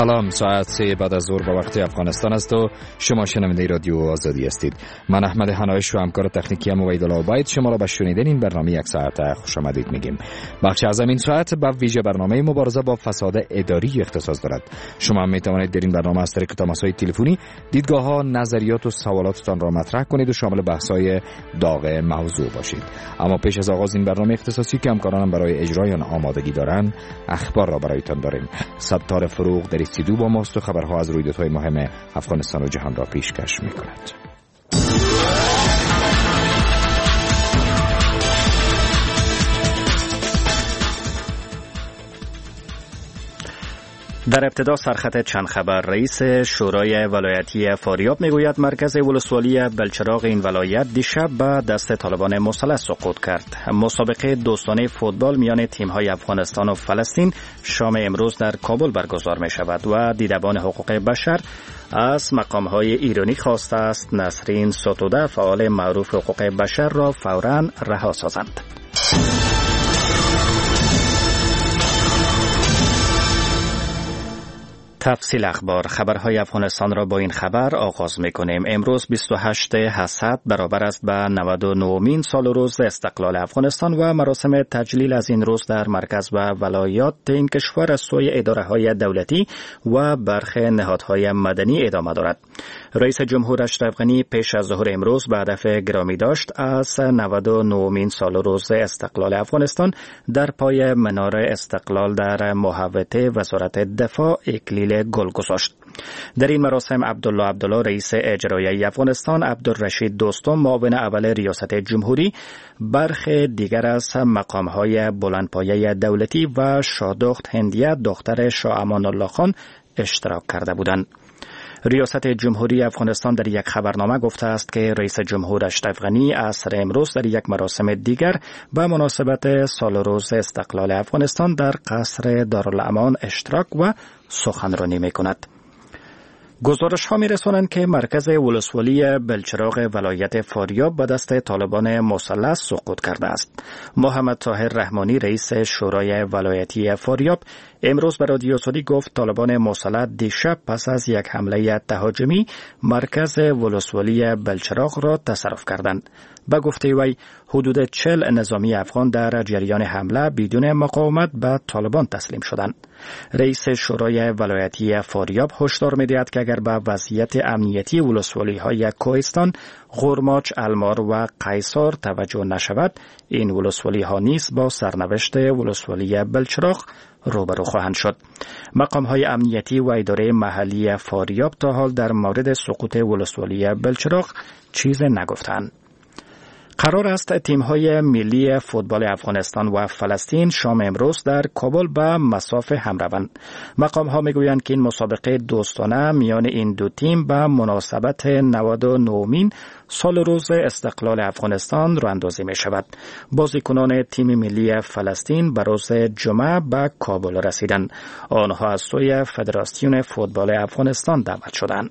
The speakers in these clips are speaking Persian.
سلام، ساعت 3 بعد از ظهر به وقت افغانستان است و شما شنونده رادیو آزادی هستید. من احمد حنایش و همکار تکنیکی وحیدالله عبید شما را به شنیدن این برنامه یک ساعته خوش آمدید میگیم. بخش از این ساعت به ویژه برنامه مبارزه با فساد اداری اختصاص دارد. شما هم میتوانید در این برنامه از طریق تماس‌های تلفنی دیدگاه‌ها، نظریات و سوالاتتان را مطرح کنید و شامل بحث‌های داغ موضوع باشید. اما پیش از آغاز این برنامه اختصاصی که همکارانم برای اجرای آن آمادگی دارند، اخبار را برایتان داریم. ستار فروغ در استودیو با ماست و خبرها از رویدادهای مهم افغانستان و جهان را پیشکش می‌کند. در ابتدا سرخط چند خبر. رئیس شورای ولایتی فاریاب میگوید مرکز ولسوالی بلچراغ این ولایت دیشب به دست طالبان مسلح سقوط کرد. مسابقه دوستانه فوتبال میان تیم‌های افغانستان و فلسطین شام امروز در کابل برگزار می شود و دیدبان حقوق بشر از مقام‌های ایرانی خواسته است نسرین ستوده فعال معروف حقوق بشر را فوراً رها سازند. تفصیل اخبار. خبرهای افغانستان را با این خبر آغاز می‌کنیم. امروز 28 حسد برابر است به 99مین سال روز استقلال افغانستان و مراسم تجلیل از این روز در مرکز و ولایات این کشور از سوی اداره‌های دولتی و برخی نهادهای مدنی ادامه دارد. رئیس جمهور اشرف غنی پیش از ظهر امروز به هدف گرامی داشت از 99مین سال روز استقلال افغانستان در پای منار استقلال در محوطه وزارت دفاع اکلیل گل گذاشت. در این مراسم عبدالله رئیس اجرایی افغانستان، عبدالرشید دوستم معاون اول ریاست جمهوری، برخی دیگر از مقام‌های بلندپایه دولتی و شادخت هندیه دختر شاه امان الله خان اشتراک کرده بودند. ریاست جمهوری افغانستان در یک خبرنامه گفته است که رئیس جمهور اشرف غنی عصر امروز در یک مراسم دیگر به مناسبت سال روز استقلال افغانستان در قصر دارالامان اشتراک و سخنرانی می‌کند. گزارش ها می رسانند که مرکز ولسوالی بلچراغ ولایت فاریاب به دست طالبان مسلح سقوط کرده است. محمد طاهر رحمانی رئیس شورای ولایتی فاریاب امروز به رادیو آزادی گفت طالبان مسلح دیشب پس از یک حمله تهاجمی مرکز ولسوالی بلچراغ را تصرف کردند. به گفته وی حدود 40 نظامی افغان در جریان حمله بدون مقاومت به طالبان تسلیم شدند. رئیس شورای ولایتی فاریاب هشدار می‌دهد که اگر به وضعیت امنیتی ولسوالی‌های کوهستان، غرماچ، المار و قیصار توجه نشود، این ولسوالی‌ها نیز با سرنوشت ولسوالی بلچراغ روبرو خواهند شد. مقام‌های امنیتی و اداره محلی فاریاب تا حال در مورد سقوط ولسوالی بلچراغ چیز نگفتند. قرار است تیم‌های ملی فوتبال افغانستان و فلسطین شام امروز در کابل به مصاف هم روند. مقام‌ها می‌گویند که این مسابقه دوستانه میان این دو تیم به مناسبت 99مین سال روز استقلال افغانستان راه‌اندازی می‌شود. بازیکنان تیم ملی فلسطین به روز جمعه به کابل رسیدند. آنها از سوی فدراسیون فوتبال افغانستان دعوت شدند.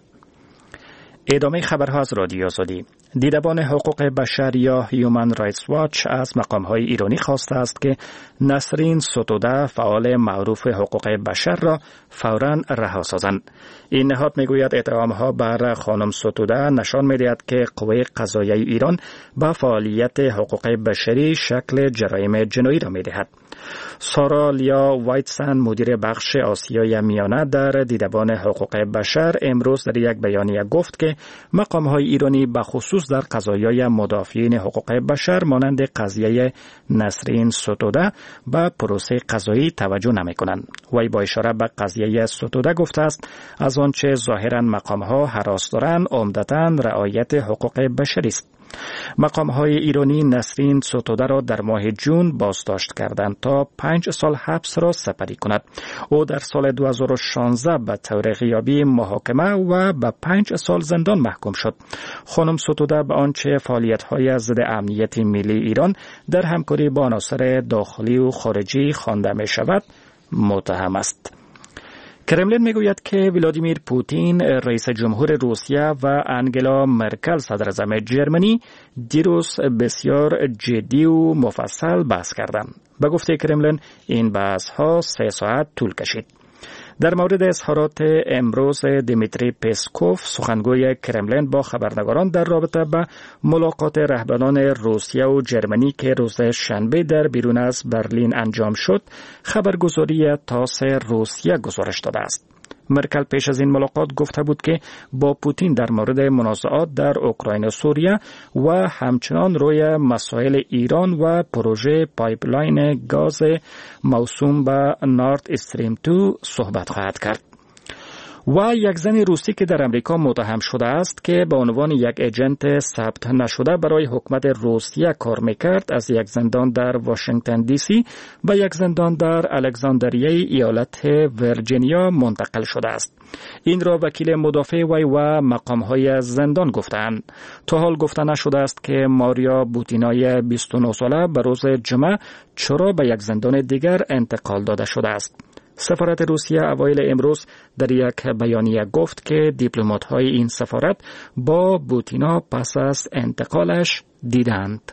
ادامه خبرها از رادیو آزادی. دیدبان حقوق بشر یا هیومن رایتس واچ از مقام‌های ایرانی خواسته است که نسرین ستوده فعال معروف حقوق بشر را فوراً رها سازند. این نهاد میگوید اتهام‌ها بر خانم ستوده نشان می‌دهد که قوه قضاییه ایران به فعالیت حقوق بشری شکل جرایم جنایی را می‌دهد. سارا لیا وایتسن مدیر بخش آسیای میانه در دیدبان حقوق بشر امروز در یک بیانیه گفت که مقام‌های ایرانی به خصوص در قضایای مدافعین حقوق بشر مانند قضیه نسرین ستوده به پروسه قضایی توجه نمی‌کنند. وی با اشاره به قضیه ستوده گفته است از آنچه ظاهراً مقام‌ها هراس دارند عمدتاً رعایت حقوق بشری است. مقام‌های ایرانی نسرین ستوده را در ماه جون بازداشت کردند تا 5 سال حبس را سپری کند. او در سال 2016 به طور غیابی محاکمه و به 5 سال زندان محکوم شد. خانم ستوده به آنچه فعالیت‌های ضد امنیت ملی ایران در همکاری با عناصر داخلی و خارجی خوانده می‌شود متهم است. کرملین میگوید که ولادیمیر پوتین رئیس جمهور روسیه و انگلا مرکل صدراعظم جرمنی دیروز بسیار جدی و مفصل بحث کردند. به گفته کرملین این بحث‌ها 3 ساعت طول کشید. در مورد اظهارات امروز دیمیتری پسکوف سخنگوی کرملین با خبرنگاران در رابطه با ملاقات رهبران روسیه و جرمنی که روز شنبه در بیرون از برلین انجام شد، خبرگزاری تاس روسیه گزارش داده است. مرکل پیش از این ملاقات گفته بود که با پوتین در مورد منازعات در اوکراین و سوریه و همچنان روی مسائل ایران و پروژه پایپلاین گاز موسوم به نورد استریم 2 صحبت خواهد کرد. و یک زن روسی که در امریکا متهم شده است که به عنوان یک ایجنت ثبت نشده برای حکومت روسیه کار میکرد، از یک زندان در واشنگتن دی سی به یک زندان در الکساندریه ایالت ویرجینیا منتقل شده است. این را وکیل مدافع وی و مقامهای زندان گفتند. تا حال گفته نشده است که ماریا بوتینای 29 ساله به روز جمعه چرا به یک زندان دیگر انتقال داده شده است. سفارت روسیه اوایل امروز در یک بیانیه گفت که دیپلمات‌های این سفارت با بوتینا پس از انتقالش دیدند.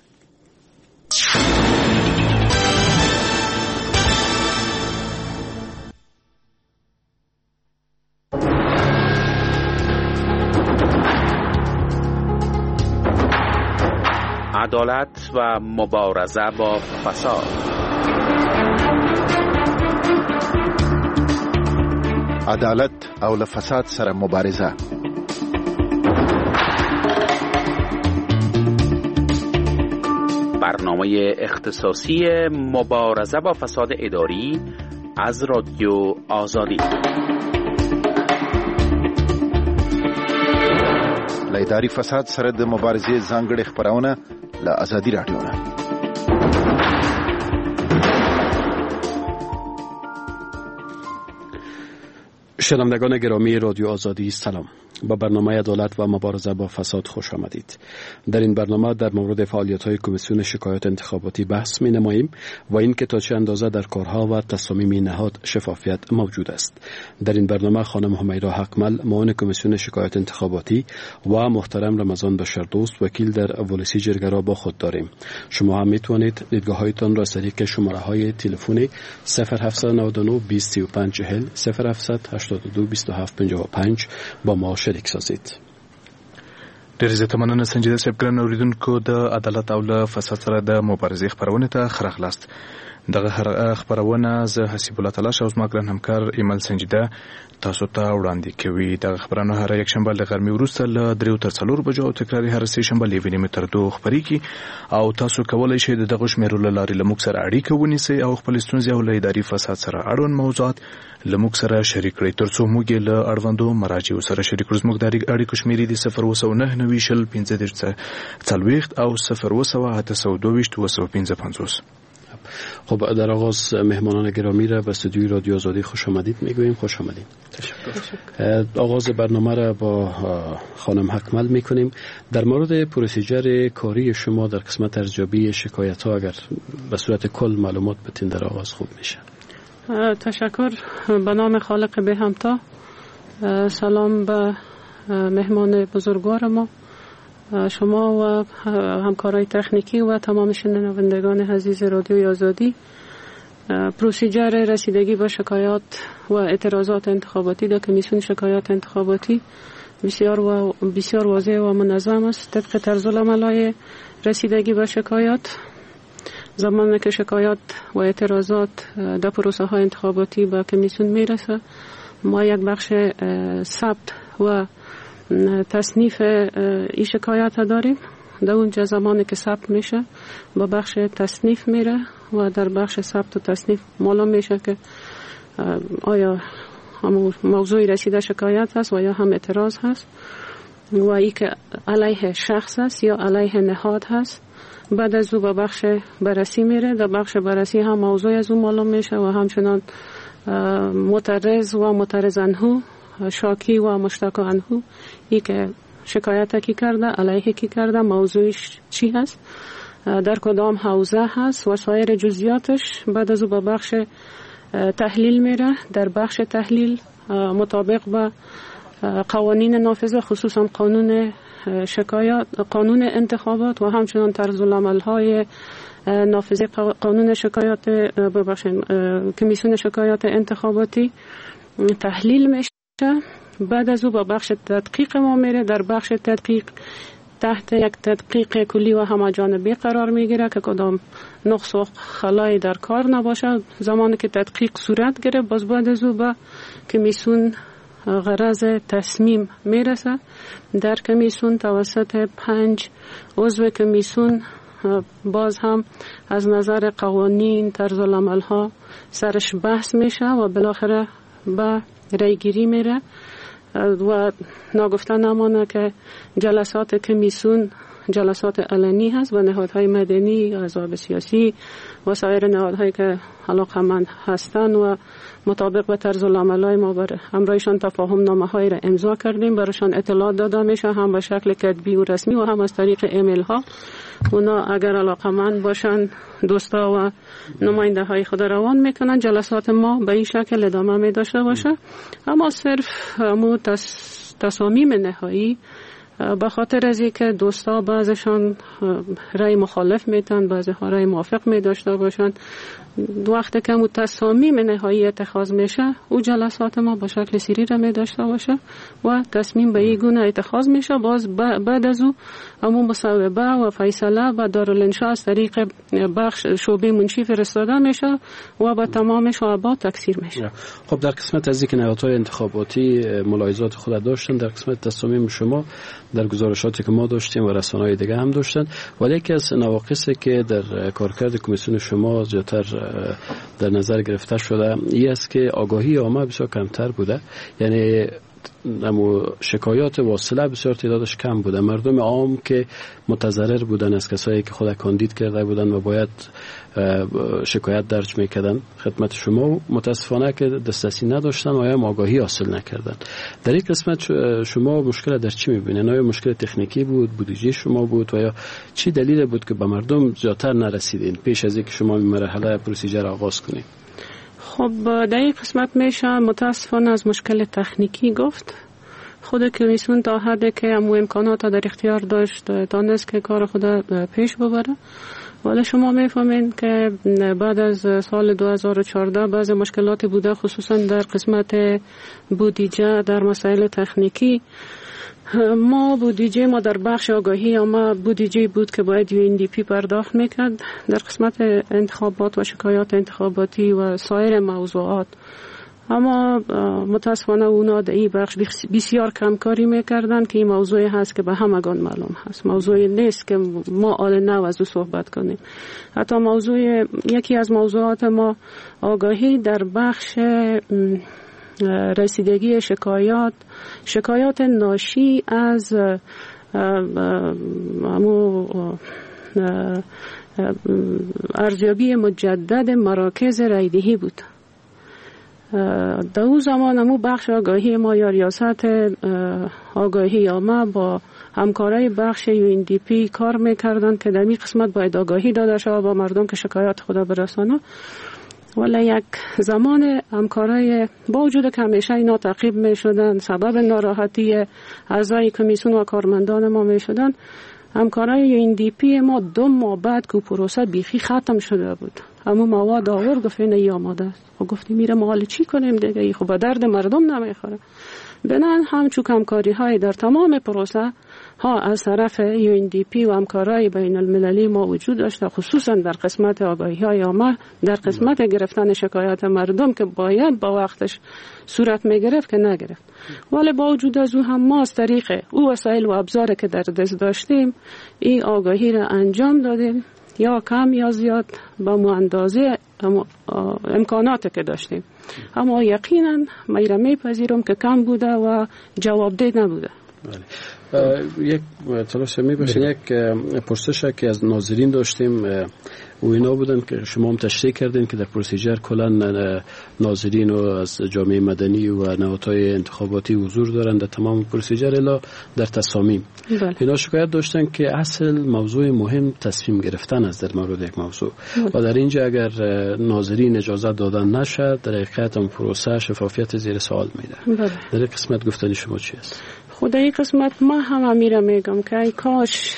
عدالت و مبارزه با فساد. عدالت او له فساد سره مبارزه. برنامه اختصاصی مبارزه با فساد اداری از رادیو آزادی. له اداري فساد سره د مبارزې ځانګړې خبرونه له آزادي رادیو نه. شنوندگان گرامی رادیو آزادی سلام. با برنامه عدالت و مبارزه با فساد خوش آمدید. در این برنامه در مورد فعالیت‌های کمیسیون شکایات انتخاباتی بحث می‌نماییم و اینکه تا چه اندازه در کارها و تصامیم نهاد شفافیت موجود است. در این برنامه خانم همیرا حقمل معاون کمیسیون شکایات انتخاباتی و محترم رمضان بشردوست وکیل در ولسی جرگه را با خود داریم. شما هم می‌توانید دیدگاه‌هایتان را از طریق شماره‌های تلفنی 0799 235 40 0782 27 55 با ما شریک سازید. ډېر زیاته مننه سنجیده صاحب. ګران اوریدونکو، د عدالت او له فساد سره د مبارزې خپرونې ته ښه راغلاست. دغه خپرونه زه حسیب الله تلاش او زما ګران همکار ایمل سنجیده تاسو ته وړاندې کوي. دغه خپرونه هر یک شنبه له غرمې وروسته له 3 تر 4 بجو او تکرار هر سه شنبه له 1 تر 2 خپرېږي او تاسو کولای شئ دغه شمیرو له لارې له موږ سره اړیکه ونیسئ او خپل ستونزې او له اداري فساد سره اړوند موضوعات له موږ سره شریک کړئ ترڅو موږ یې له اړوندو مراجعو سره شریک کړو. زموږ د اړیکو شمیرې دي 029901540 او 02822 خب در آغاز مهمانان گرامی را به استودیوی رادیو آزادی خوش آمدید میگوییم. خوش آمدید. تشکر. آغاز برنامه را با خانم حقمل میکنیم. در مورد پروسیجر کاری شما در قسمت ارزیابی شکایت ها اگر به صورت کل معلومات بتین در آغاز خوب میشه. تشکر. به نام خالق به همتا. سلام به مهمان بزرگوار ما، شما و همکارای تکنیکی و تمام شنوندگان عزیز رادیوی آزادی. پروسیجر رسیدگی به شکایات و اعتراضات انتخاباتی در کمیسیون شکایات انتخاباتی بسیار واضح و منظم است. طبق طرزالعمل‌های رسیدگی به شکایات، زمانی که شکایات و اعتراضات در پروسه های انتخاباتی به کمیسیون میرسه، ما یک بخش ثبت و تصنیف این شکایت داریم. در اونجا زمانی که ثبت میشه با بخش تصنیف میره و در بخش ثبت و تصنیف معلوم میشه که آیا هم موضوع رسیده شکایت هست و یا هم اعتراض هست و ای که علیه شخص هست یا علیه نهاد هست. بعد از او به بخش بررسی میره. در بخش بررسی هم موضوع از اون معلوم میشه و همچنان معترض و معترض عنه، شاکی و مشتاق عنه، ای که شکایت کی کرده، علیه کی کرده، موضوعش چی هست، در کدام حوزه هست و سایر جزئیاتش. بعد از او به بخش تحلیل میره. در بخش تحلیل مطابق با قوانین نافذه، خصوصا قانون شکایات، قانون انتخابات و همچنان طرزالعمل‌های نافذه قانون شکایات کمیسیون شکایات انتخاباتی، تحلیل میشه. بعد از او با بخش تدقیق ما میره. در بخش تدقیق تحت یک تدقیق کلی و همه‌جانبه قرار میگیره که کدام نقص و خلایی در کار نباشه. زمانی که تدقیق صورت گرفت باز بعد از او به کمیسیون غرض تصمیم میرسه. در کمیسیون توسط 5 عضو کمیسیون باز هم از نظر قوانین طرز العمل ها سرش بحث میشه و بالاخره به رای گیری میره. و ناگفته نمانه که جلسات کمیسیون جلسات علنی هست و نهادهای مدنی، احزاب سیاسی و سایر نهادهایی که علاقه‌مند هستند و مطابق به طرز العمل‌های ما بر همراهشان تفاهم نامه‌هایی را امضا کردیم، برایشان اطلاع داده میشه، هم به شکل کتبی و رسمی و هم از طریق ایمیل ها. اونا اگر علاقه‌مند باشن دوستا و نماینده های خود روان میکنن. جلسات ما به این شکل ادامه می داشته باشه. اما صرف تصامیم نهایی به خاطر از اینکه دوستا بعضشان رای مخالف میتن، بعضی ها رای موافق می داشته باشن، وقتی که تصامیم نهایی اتخاذ میشه او جلسات ما با شکل سری را می داشته باشه و تصمیم به این گونه اتخاذ میشه. باز بعد از او امو مصوبه و فیصله و دارالانشاء از طریق بخش شعبه منشی فرستاده میشه و با تمام شعبات تکثیر میشه. خب در قسمت از اینکه نهادهای انتخاباتی ملاحظات خود داشتن، در قسمت تصامیم شما در گزارشاتی که ما داشتیم و رسانه‌های دیگه هم داشتن، ولی یکی از نواقصی که در کارکرد کمیسیون شما زیادتر در نظر گرفته شده این است که آگاهی عامه بسیار کمتر بوده. یعنی شکایات واصله بسیار تعدادش کم بوده. مردم عام که متضرر بودن از کسایی که خود کاندید کرده بودن و باید شکایت درج میکردن خدمت شما، متاسفانه که دسترسی نداشتن و یا آگاهی حاصل نکردن. در این قسمت شما مشکل در چی میبینید؟ آیا مشکل تکنیکی بود، بودجه شما بود و یا چی دلیل بود که به مردم زیادتر نرسیدین پیش از اینکه شما این مرحله پروسیجر آغاز کنید؟ خب در این قسمت میشه متاسفانه از مشکل تکنیکی گفت. خود کمیسیون تا حدی که امو امکانات در اختیار داشت تانست که کار خود پیش ببره. ولی شما میفهمین که بعد از سال 2014 بعضی مشکلاتی بوده، خصوصا در قسمت بودجه در مسائل تکنیکی. ما بودجه ما در بخش آگاهی اما بودجه بود که باید UNDP پرداخت میکرد در قسمت انتخابات و شکایات انتخاباتی و سایر موضوعات. اما متاسفانه اونا در این بخش بسیار کمکاری میکردن که این موضوعی هست که به همگان معلوم هست. موضوعی نیست که ما آل نو از او صحبت کنیم. حتی یکی از موضوعات ما آگاهی در بخش رسیدگی شکایات ناشی از ارزیابی مجدد مراکز رایدهی بود. در اون زمان همون بخش آگاهی ما یا ریاست آگاهی عامه با همکارای بخش UNDP کار میکردن که در این قسمت باید آگاهی داده شود با مردم که شکایات خود برسانه. ولی یک زمان همکارای با وجود که همیشه اینا تعقیب می شدن، سبب ناراحتی اعضای کمیسیون و کارمندان ما می شدن، همکارای UNDP ما 2 ماه بعد که پروسه بیخی ختم شده بود همون مواد آورد گفت این آماده است. و گفتیم میره ما حالا چی کنیم دیگه، خب به درد مردم نمیخوره. بنان همچون همکاری های در تمام پروسه ها از طرف UNDP و همکارای بین المللی ما وجود داشته، خصوصا در قسمت آگاهی های عامه، در قسمت گرفتن شکایت مردم که باید با وقتش صورت میگرفت که نگرفت. ولی با وجود از او هم ما از طریق او وسایل و ابزاری که در دست داشتیم این آگاهی را انجام دادیم، یا کم یا زیاد با اندازه امکاناتی که داشتیم. اما یقینا من میپذیرم که کم بوده و جوابده نبوده. یک تلاش میباشین یک پرسش که از ناظرین داشتیم و اینا بودن که شما هم تشریح کردین که در پروسیجر کلا ناظرین و از جامعه مدنی و نهادهای انتخاباتی حضور دارن در تمام پروسیجر الا در تصامیم. اینا شکایت داشتن که اصل موضوع مهم تصمیم گرفتن است در مورد یک موضوع و در اینجا اگر ناظرین اجازه دادن نشه در حقیقت اون پروسه شفافیت زیر سوال میره. در این قسمت گفتن شما چی است؟ خدای قسمت ما هم امیره میگم که ای کاش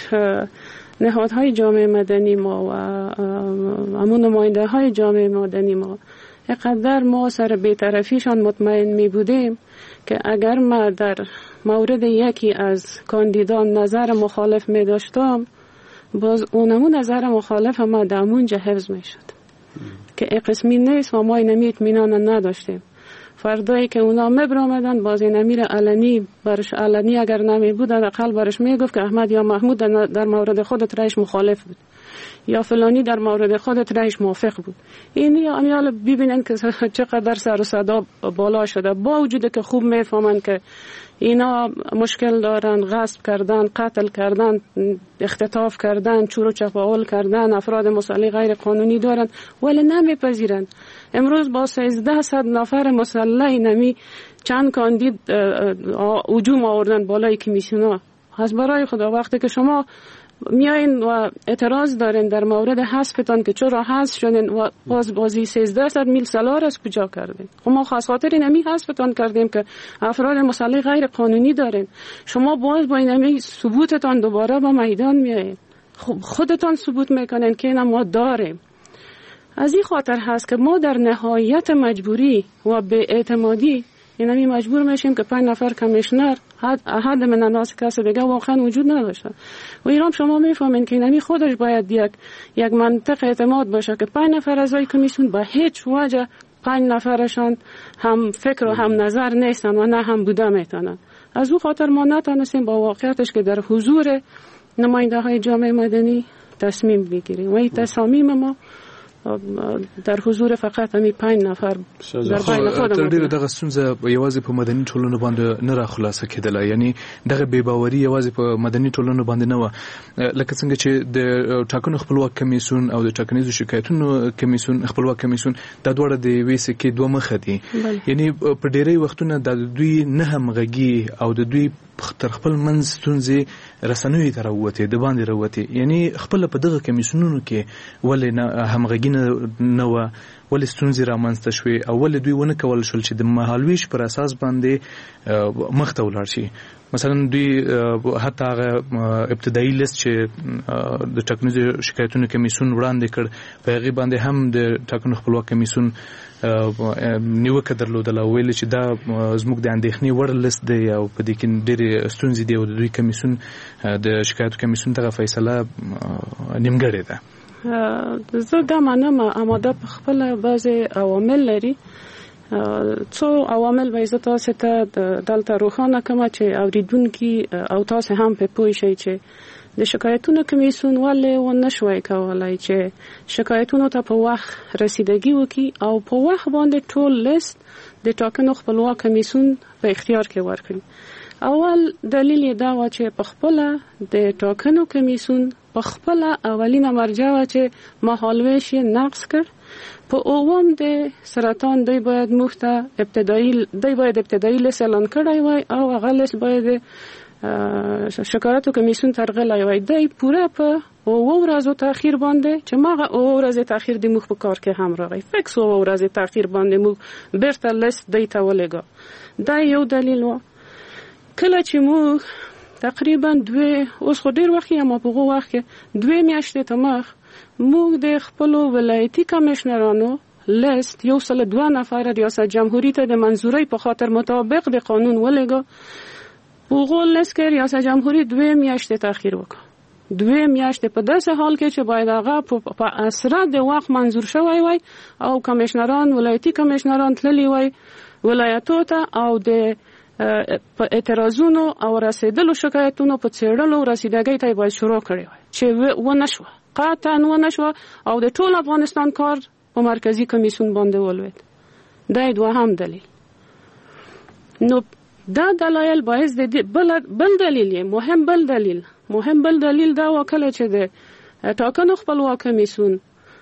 نهادهای جامعه مدنی ما و همون نماینده های جامعه مدنی ما اقدر ما سر بی‌طرفیشان مطمئن می بودیم که اگر ما در مورد یکی از کاندیدان نظر مخالف می داشتم، باز اونمون نظر مخالف ما دامونجا حفظ می شد که قسمی نیست و ما اینمی اطمینان نداشتیم. فردایی که اونا مبرامدن باز اینمی علنی برش علنی اگر نمی بود اقل برش می گفت که احمد یا محمود در مورد خودت رئیس مخالف بود یا فلانی در مورد خودت رئیس موافق بود. این امیال ببینن که چقدر سر و صدا بالا شده، با وجود که خوب میفهمن که اینا مشکل دارن، غصب کردن، قتل کردن، اختطاف کردن، چور و چپاول کردن، افراد مسلح غیر قانونی دارن، ولی نمیپذیرن. امروز با 1300 نفر مسلح نمی چند کاندید هجوم آوردن بالای کمیسیونا. از برای خدا وقتی که شما میایین و اعتراض دارین در مورد حذفتان که چرا حذف شدین و بازی 1300 میل سالار از کجا کردین؟ ما خاص خاطر اینمی حذفتان کردیم که افراد مسلح غیر قانونی دارین. شما باز با اینمی ثبوتتان دوباره با میدان میایین، خودتان ثبوت میکنین که اینا ما داریم. از این خاطر هست که ما در نهایت مجبوری و به اعتمادی اینمی مجبور میشیم که 5 نفر کمیشنر حد من الناس کسی دیگه واقعا وجود نداشته. و ایران شما میفهمین که اینمی خودش باید یک منطق اعتماد باشه که 5 نفر اعضای کمیسیون به هیچ وجه 5 نفرشان هم فکر و هم نظر نیستن و نه هم بوده میتونن. از اون خاطر ما نتونستیم با واقعیتش که در حضور نماینده های جامعه مدنی تصمیم بگیریم و این تصامیم ما در حضور فقط همي 5 نفر در بین خودمون تر ډیره دغه ستونزه یوازې په مدني ټولنو باندې نه را خلاصه کېدله، یعنی دغه بې باوري یوازې په مدني ټولنو باندې نه و، لکه څنګه چې د ټاکنو خپلواک کمیسیون او د ټاکنیزو شکایتونو کمیسیون خپلواک کمیسیون د دوړه د یوې سکې دوه مخه دي. یعنی په ډیری وختونو د دوی نه همغږي او د دوی تر خپل منځ ستونزې رسنوي ته راووتې د باندې راووتې، یعنی خپل په دغه کمیسیونونو کې ولې همغږي نه و، ولې ستونزې رامنځته شوې او ولې دوی ونه کول شول چې د مهالویش پر اساس باندې مخ ته ولاړ شي. مثلا دوی حتی هغه ابتدایي لیست چې د ټاکنیزو شکایتونو کمیسیون وړاندې کړ په هغې باندې هم د ټاکنو خپلواک کمیسیون نیوکه درلودله، ویل چې دا زموږ د اندېښنې وړ لیست دی او په دې کې ډېرې ستونزې دي او د دوی کمیسیون د شکایتو کمیسیون دغه فیصله نیمګړې ده. زه دا منم آماده په خپل بعضې عوامل لري. څو عوامل به زه تاسو ته دلته روښانه کوم چې اوریدونکي او تاسو هم په پوه شئ چې د شکایتونو کمیسیون ولې ونه شوی کولی چې شکایتونو ته په وخت رسیدګي وکړي او په وخت باندې ټول لیست د ټاکنو خپلواک کمیسیون په اختیار کې ورکړي. اول دلیل یې دا و چې په خپله د ټاکنو کمیسیون په خپله اولینه مرجع و چې مهالویش یې نقض کړ. په اووم د سرطان دی باید موږ ابتدایي لیست اعلان کړی وای او هغه لیست باید شکایتو کمیسیون ترغلی وای. دی پوره په 7 ورځو تاخیر باندې چې ماغه 7 ورځې تاخیر د موږ په کار کې هم راغی، فکس 7 ورځې تاخیر باندې موږ بیرته لیست دی ته ولېږه. دا یو دلیل و. کله چې موږ تقریبا اوس خو ډېر وخت یا ما په هغه وخت کې 2 میاشتې ته مخ موږ د خپلو ولایتي کمیشنرانو لیست 102 نفر ریاست جمهوری ته د منظورۍ په خاطر مطابق د قانون ولېږه. هغه لیست کې ریاست جمهوری 2 میاشتې تاخیر وکړ. 2 میاشتې په داسې حال کې چې باید هغه په اسرع د وخت منظور شوی وای او کمیشنران ولایتي کمیشنران تللی وای ولایتو ته او د په اعتراضونو او رسیدلو شکایتونو په څېړلو رسیدګۍ ته باید شروع کړی وای چې ونه شوه، قطعا ونه شوه او د ټول افغانستان کار په مرکزی کمیسیون باندې ولوید. دا دوهم دلیل. نو دا دلایل باعث د بل دلیل مهم بل دلیل دا وکړه چې د ټاکنو خپلواک کمیسیون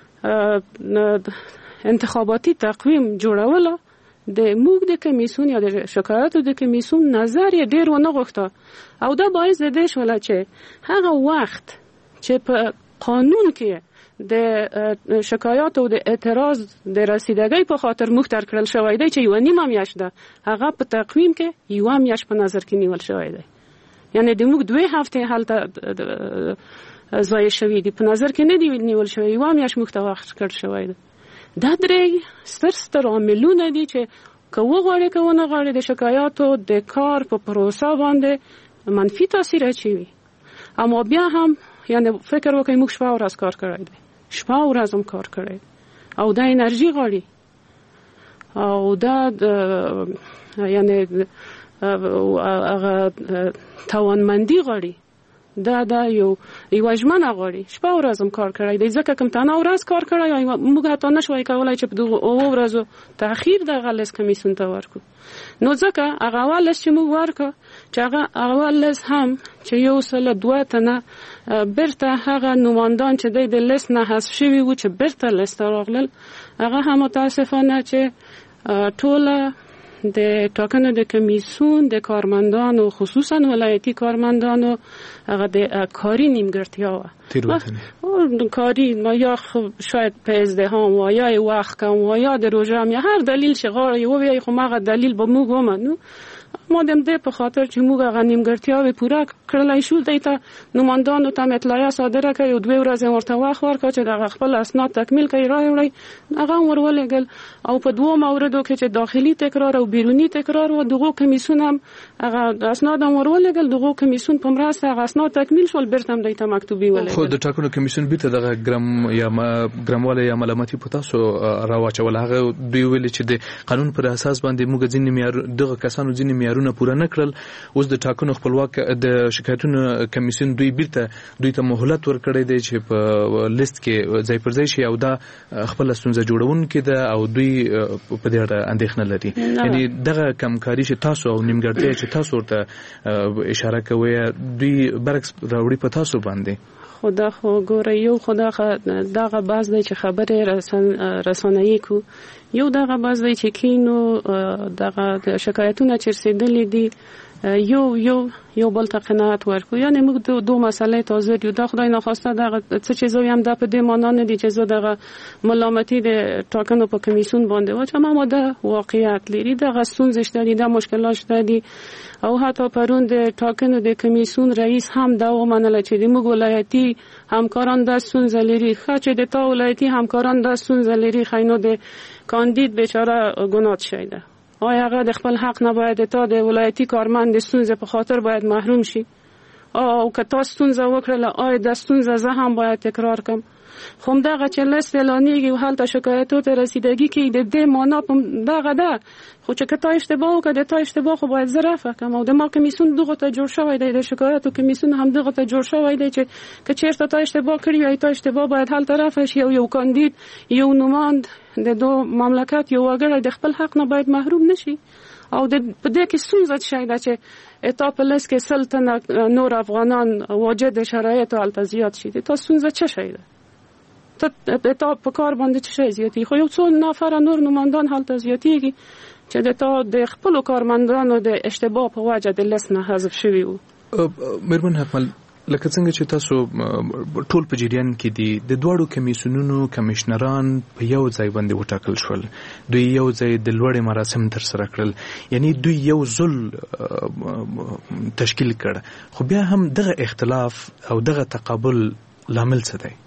انتخاباتي تقویم جوړوله. د موږ د کمیسیون یا د شکایاتو د کمیسیون نظر یې ډېر ونه غوښته او دا باعث د دې شوله چې هغه وخت چې په قانون کې د شکایاتو د اعتراض د رسیدګۍ په خاطر موږ تر کړل شوی دی چې 1.5 میاشت ده، هغه په تقویم کې 1 میاشت په نظر کې نیول شوی دی. یعنی د موږ 2 هفته هلته ضایع شوي دي، په نظر کې نه دی نیول شوی، 1 میاشت موږ ته وخت کړ شوی دی. دا درې ستر عاملونه دي چې که وغواړي که ونه غواړي د شکایاتو د کار په پروسه باندې منفي تاثیر اچوي. اما بیا هم یعنی فکر وکړئ موږ شپه ورځ کار کړی دی، شپه ورځ هم کار کړی او دا انرژي غواړي او دا یعنی هغه توانمندي غواړي، دا یو ژمنه غواړي. شپه ورځ هم کار کړی دی، ځکه کوم تنه ورځ کار کړی موږ حتی نشوای کولای چې په دغه ورځو تاخیر دغه لیست کمیسیون ته ورکړو. نو ځکه هغه اول لیست چې موږ ورکړو چې هغه اول لیست هم چې یو سل دوه تنه برته هغه نمایندان چې د لیست نه حذف شوي وو چې برته لیست راغلل، هغه هم متاسفانه چې ټوله د ټاکنو د کمیسیون د کارمندانو خصوصا ولایتي کارمندانو هغه د کاری نیمګړتیا و کاری یا شاید په ازدحام و یا وخت کم و یا د روژه یا هر دلیل شغار یو وی خو ماغه دلیل به موږ ومنو ما دم دې په خاطر چې موږ هغه نیمګړتیاوې پوره کړلای شو دیته نمایندانو ته اطلاعیه صادره کړي او 2 ورځې ورته وخت ورکړ چې دغه خپل اسناد تکمیل کړي راوړي، هغه ورولېږل او په دوه موردو کې چې داخلي تکرار او بیرونی تکرار و دغه کمیسیون هم هغه اسناد هم ورولېږل، دغه کمیسیون په مرسته هغه اسناد تکمیل شول، بیرته هم دیته مکتوبي ولېږل. خو د ټاکنو کمیسیون بیرته دغه ګرامواله یا ملامتي په تاسو راواچول، هغه دوی ویل چې د قانون پر اساس باندې موږ ځینې معیار دغه کسانو ځینې معیارونه پوره نه کړل. اوس د ټاکنو خپلواک د شکایتونو کمیسیون دوی بیرته دوی ته مهلت ورکړی دی چې په لیست کې ځای پر ځای شي او دا خپل ستونزه جوړونکې ده او دوی په دې اړه اندېښنه لري. یعنی دغه کمکاري چې تاسو او نیمګړتیا چې تاسو ورته اشاره کوئ دوی برعکس راوړي په تاسو باندې. خدا خو ګوره یو خدا دغه باز دی چې خبره رسانه‌ای کو، یو دغه باز دی چې کینو دغه شکایتونه چې رسیدلې دي یو بل ته قناعت ورکو. یعنی موږ دو مسئله تازه یو دا خدای ناخواسته دغه څه چیزایی هم د په دې معنا نه دي چې زه دغه ملامتي د ټاکنو په کمیسیون باندې واچم، اما دا واقعیت لري، دغه ستونزې شته دي، د مشکلات شته دي او حتی پرون د ټاکنو د کمیسیون رئیس هم دا ومنله چې د موږ ولایتي همکاران د ستونزې لري، چې د تا ولایتي همکاران د ستونزې لري، خاینو د کاندید بیچاره ګناه شیده. آیا هغه د خپل حق نه باید تا د ولایتي کارمند د ستونزې په خاطر باید محروم شي؟ او که تا ستونزه وکړله آیا د ستونزه زه هم باید تکرار کم؟ خو دغه چې لیست اعلانیږي او هلته شکایتو ته رسیدګي کوي د دې معنا دغه ده، خو چې که تا اشتباه وکړه د تا اشتباه خو باید زه رفع کړم او د ما کمیسیون دغه ته جوړ شوی دی، د شکایتو کمیسیون هم دغه ته جوړ شوی دی چې که چېرته تا اشتباه کړي وي تا اشتباه باید هلته رفع شي او یو کاندید یو نماند د دو مملکت یو وګړی د خپل حق نه باید محروم نشي. او په دې کې ستونزه شي دا چې اتا په لس کې سلطنه نور افغانان واجد شرایط او التزیات شي، تا ستونزه چه شي ده؟ تا په کار باندې څه شي زیاتی؟ خو یو څو نفر نور نمایندان هلته زیاتیږي چې د خپل کارمندانو د اشتباه په وجه د لیست نه حذف شوي وو. مېرمن حکمل لکه څنګه چې تاسو ټول په جریان کې دي د دواړو کمیسیونونو کمشنران په یو ځای باندې وټاکل شول، دوی یو ځای د لوړې مراسم تر سره کړل، یعنی دوی یو ځل تشکیل کړ، خو بیا هم دغه اختلاف او دغه تقابل لامل څه دی؟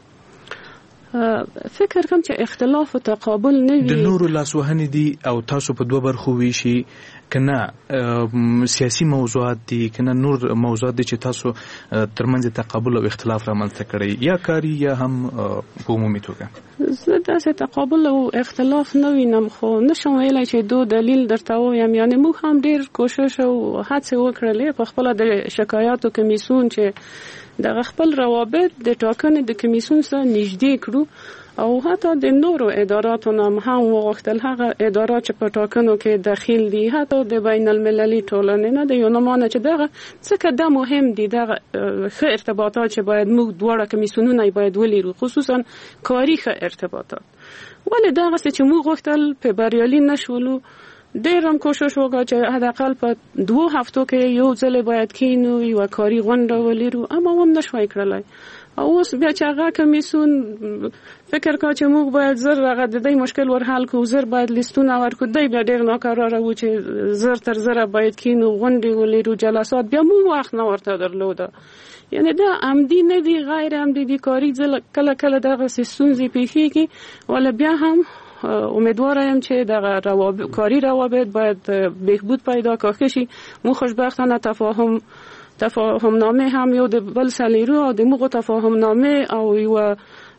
فکر کوم چې اختلاف او تقابل نه وي، د نورو لاسوهنې دي او تاسو په دوه برخو ویشي، کنه سیاسي موضوعات دي کنه نور موضوعات دي چې تاسو ترمنځ تقابل او اختلاف رامنځته کړی یا کاری یا هم په عمومي توګه؟ زه داسې تقابل او اختلاف نه وینم، خو نشم ویلی چې دو دلیل درته ووایم. یعنی موږ هم ډېر کوشش او هڅې وکړلې په خپله د شکایاتو کمیسیون چې دغه خپل روابط د ټاکنې د کمیسیون سره نږدې کړو او حتی د نورو اداراتو هم وغوښتل هغه ادارات چې په ټاکنو کې داخل دي حتی د بین المللي ټولنې نه د یو نمانه چې دغه څه دا مهم دي، دغه ښه ارتباطات چې باید موږ دواړه کمیسیونونه باید ولرو، خصوصا کاري ښه ارتباطات. ولې دغه څه چې موږ غوښتل په بریالي نشولو ډېر هم کوشش وکړ چې حداقل په 2 هفتو کې یو ځل باید کینو یو کاری غونډه ولرو، اما هم نشوي کړلای. او اوس بیا چې هغه کمیسیون فکر کا چې موږ باید زر هغه د دې مشکل ور حل کو، زر باید لیستونه ورکو، دی بیا ډېر ناکراره و چې زر تر زر باید کینو غونډې ولرو جلسات، بیا موږ وخت نه ورته درلوده. یعنی دا عمدي نه دی، غیر عمدي دی کاری کله کله دغه ستونزې پیښیږي. ولی بیا هم امیدوار یم چې دغه کاری روابط باید بهبود پیدا کړي شي. مو خوشبختانه تفاهم نامه هم یو د بل سلیرو او د موږ تفاهم نامه او یو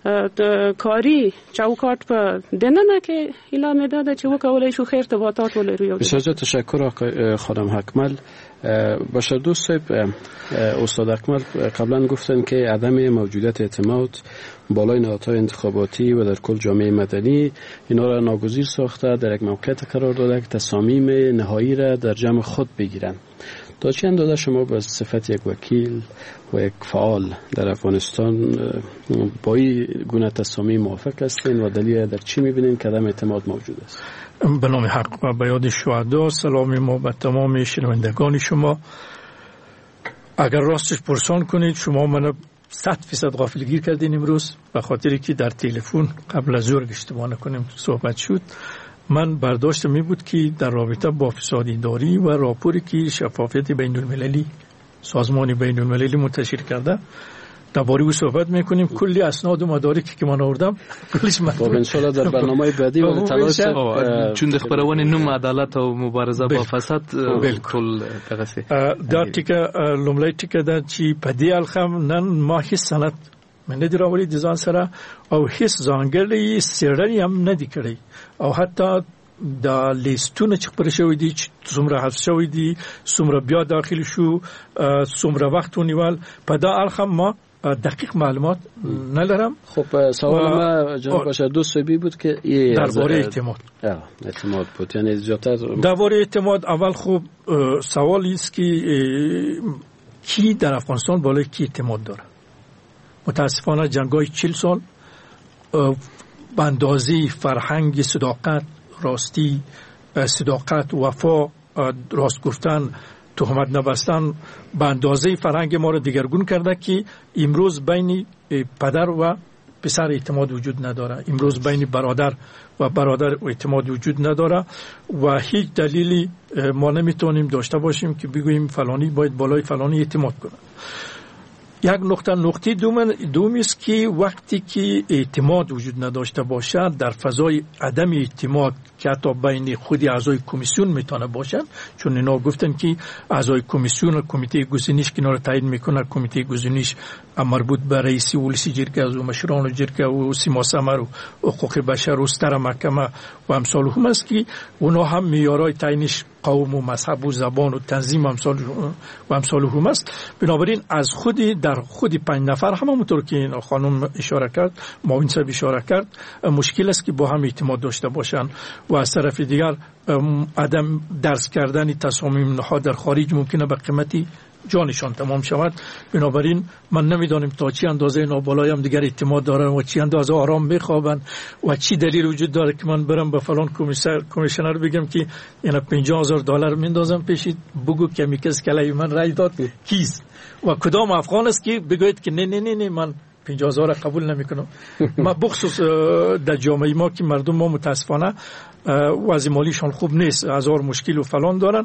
کاری چوکاټ په دننه کې اعلان داده چې وکولای شو خیر ارتباطات ولرو. بسیار تشکر آقای خانم اکمل. باشر دوست صاحب، استاد اکمل قبلا گفتن که عدم موجودیت اعتماد بالای نهادهای انتخاباتی و در کل جامعه مدنی اینا را ناگزیر ساخته، در یک موقعیت قرار داده که تصامیم نهایی را در جمع خود بگیرن. تا چه اندازه شما به صفت یک وکیل و یک فعال در افغانستان با این گونه تصامیم موافق هستین و دلیل در چی میبینین که عدم اعتماد موجود است؟ به نام حق و به یاد شهدا، سلام ما به تمام شنوندگان شما. اگر راستش پرسان کنید، شما من 100% غافلگیر کردین امروز، به خاطری که در تلفن قبل از ظهر اشتباه نکنیم صحبت شد. من برداشتم می بود که در رابطه با فساد اداری و راپوری که شفافیت بین المللی سازمان بین المللی منتشر کرده درباره او صحبت میکنیم. کلی اسناد و مدارکی که من آوردم کلش مطلوب ان شاء الله در برنامه بعدی و تلاش چون د خبرونه نوم عدالت او مبارزه با فساد بالکل دغه دا ټیکه لومړی ټیکه دا چې په دې الخم نن ما هیڅ سند من ندی راوړی د ځان سره او هیڅ ځانګړی سیړنی هم ندی کړی، او حتی دا لیستونه چې خبر شوی دي چې څومره حذف شوی دي، څومره بیا داخل شو، څومره وخت ونیول، په دا الخم ما دقیق معلومات ندارم. خب سوال ما جناب باشر دوست بود که درباره اعتماد بود، یعنی زیادتر درباره اعتماد. اول خوب سوالی است که کی در افغانستان بالای کی اعتماد داره؟ متاسفانه جنگای 40 سال به اندازه فرهنگ صداقت، راستی، صداقت، وفا، راست گفتن، تهمت نبستن به اندازه فرهنگ ما را دگرگون کرده که امروز بین پدر و پسر اعتماد وجود نداره، امروز بین برادر و برادر اعتماد وجود نداره و هیچ دلیلی ما نمیتونیم داشته باشیم که بگوییم فلانی باید بالای فلانی اعتماد کنه. یک نقطه دومی است که وقتی که اعتماد وجود نداشته باشد در فضای عدم اعتماد که حتی بین خود اعضای کمیسیون میتونه باشن، چون اینا گفتن که اعضای کمیسیون و کمیته گزینش که اینا رو تعیین میکنه، کمیته گزینش مربوط به رئیس ولسی جرگه و مشران جرگه و سیما سمر و حقوق بشر و ستر محکمه و امثال هم است که اونا هم معیارهای تعیینش قوم و مذهب و زبان و تنظیم و امثال هم است. بنابراین از در خود 5 نفر همونطور که این خانم اشاره کرد، معاون صاحب اشاره کرد، مشکل است که با هم اعتماد داشته باشن و از طرف دیگر عدم درس کردن تصامیم نهاد در خارج ممکنه به قیمتی جانشان تمام شود. بنابراین من نمیدانم تا چی اندازه اینا بالای هم دیگر اعتماد دارن و چی اندازه آرام بخوابن و چی دلیل وجود داره که من برم به فلان کمیشنر بگم که اینا $50,000 میندازم پیشید، بگو که میکس کلای من رای داد کیست و کدام افغان است که بگوید که نه من 50,000 قبول نمیکنم. ما بخصوص در جامعه ما که مردم ما متاسفانه وضع مالیشان خوب نیست، هزار مشکل و فلان دارن،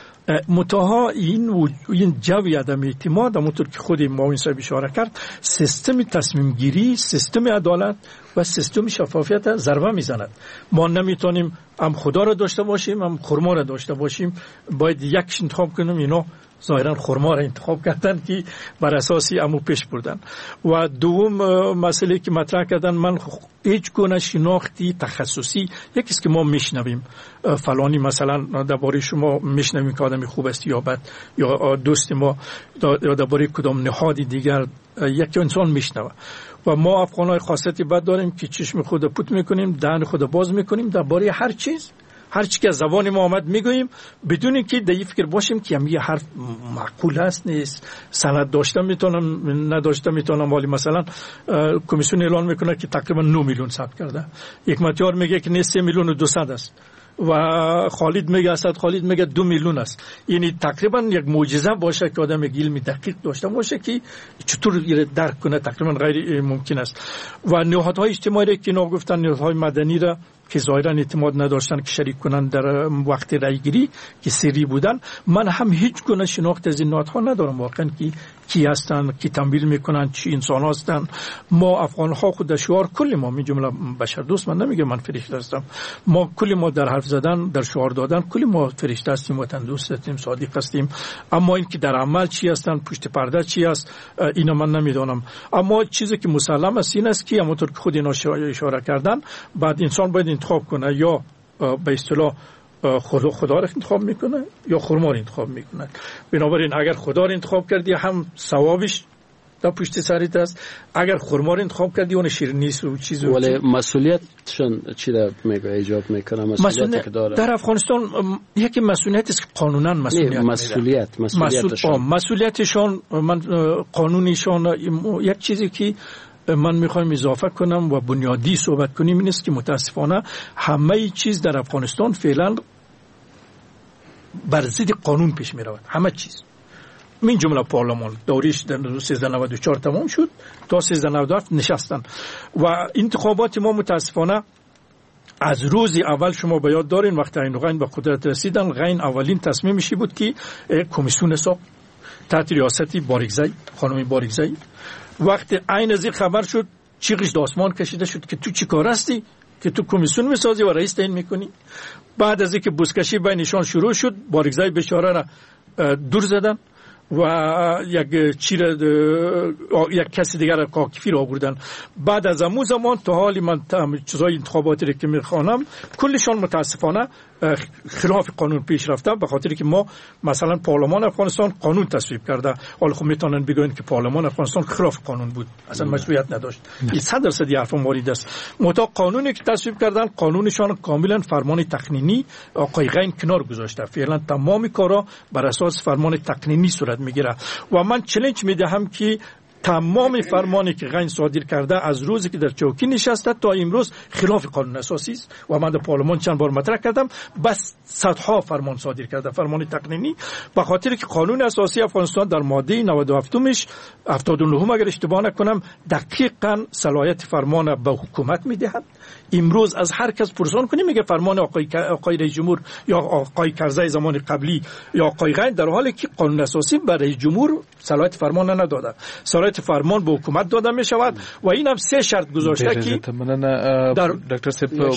متاها این جوی عدم اعتماد، همونطور که خود معاون صاحب اشاره کرد، سیستم تصمیم گیری، سیستم عدالت و سیستم شفافیت ضربه میزند. ما نمیتونیم هم خدا را داشته باشیم هم خرما را داشته باشیم، باید یکش انتخاب کنیم. اینا ظاهرا خرما را انتخاب کردن که بر اساسی امو پیش بردن. و دوم مسئله که مطرح کردن، من هیچ گونه شناختی تخصصی یکیست که ما میشنویم فلانی مثلا درباره شما میشنویم که آدمی خوب است یا بد، یا دوست ما یا درباره کدام نهادی دیگر یک انسان میشنوه. و ما افغانای خاصیتی بد داریم که چشم خود پوت میکنیم، دهن خود باز میکنیم درباره هر چیز، هر چی که از زبان ما آمد میگوییم بدون اینکه در این فکر باشیم که هم یه حرف معقول است نیست، سند داشته میتونم نداشته میتونم. ولی مثلا کمیسیون اعلان میکنه که تقریبا 9 میلیون ثبت کرده، یک متیار میگه که نه 3,200,000 است. و خالد میگه اسد خالد میگه 2 میلیون است. یعنی تقریبا یک معجزه باشه که آدم علمی دقیق داشته باشه که چطور درک کنه، تقریبا غیر ممکن است. و نهادهای اجتماعی که گفتن نهادهای مدنی را که ظاهرا اعتماد نداشتن که شریک کنن در وقت رایگیری که سری بودن، من هم هیچ گونه شناخت از این نهادها ندارم واقعا که کی هستن، کی تمویل میکنن، چی انسان هستن. ما افغان ها خود شعار کل ما، می جمله بشر دوست، من نمیگم من فرشته هستم، ما کل ما در حرف زدن، در شعار دادن کل ما فرشته هستیم، وطن دوست هستیم، صادق هستیم. اما این که در عمل چی هستن، پشت پرده چی است، اینا من نمیدونم. اما چیزی که مسلم است این است که همونطور که خود اینا اشاره کردن، بعد انسان باید انتخاب کنه، یا به اصطلاح خدا را انتخاب میکنه یا خرما را انتخاب میکنه. بنابراین اگر خدا را انتخاب کردی هم ثوابش در پشت سرت است، اگر خرما را انتخاب کردی اون شیرینی و چیزو. ولی مسئولیتشون چی در میگه ایجاب میکنه؟ مسئولیتی که داره در افغانستان یکی مسئولیت است که قانونا مسئولیتشون من قانونیشون یک چیزی که من میخوایم اضافه کنم و بنیادی صحبت کنیم این است که متاسفانه همه چیز در افغانستان فعلا بر ضد قانون پیش میرود. همه چیز، من جمله پارلمان دوریش در 1394 تمام شد تا 1397 نشستن و انتخابات ما متاسفانه از روز اول شما به یاد دارین وقتی این غین به قدرت رسیدن، غین اولین تصمیمش بود که کمیسیون ساخت تحت ریاست باریکزی، خانم باریکزی. وقتی عین از این خبر شد چیغش د آسمان کشیده شد که تو چی کار هستی که تو کمیسیون میسازی و رئیس تعیین میکنی. بعد از اینکه بوسکشی بینشان شروع شد، باریکزی بیچاره را دور زدن و یک کسی دیگر را کاکفی را آوردن. بعد از امو زمان تا حالی من چیزای انتخاباتی را که میخوانم کلشان متاسفانه خلاف قانون پیش رفته، به خاطر که ما مثلا پارلمان افغانستان قانون تصویب کرده، حالا خب میتونن بگن که پارلمان افغانستان خلاف قانون بود، اصلا مشروعیت نداشت. این 100% حرف مورد است. متا قانونی که تصویب کردن قانونشان کاملا فرمان تقنینی آقای غین کنار گذاشته. فعلا تمام کارا بر اساس فرمان تقنینی صورت میگیره و من چالش میدهم که تمام فرمانی که غین صادر کرده از روزی که در چوکی نشسته تا امروز خلاف قانون اساسی است و من در پارلمان چند بار مطرح کردم، بس صدها فرمان صادر کرده، فرمان تقنینی، به خاطر که قانون اساسی افغانستان در ماده 97 79 اگر اشتباه نکنم دقیقاً صلاحیت فرمان به حکومت میدهد. امروز از هر کس پرسان کنیم میگه فرمان آقای رئیس جمهور یا آقای کرزی زمان قبلی یا آقای غین، در حالی که قانون اساسی برای رئیس جمهور صلاحیت فرمان نداده. صلاحیت فرمان به حکومت داده می شود و این هم 3 شرط گذاشته که در دکتر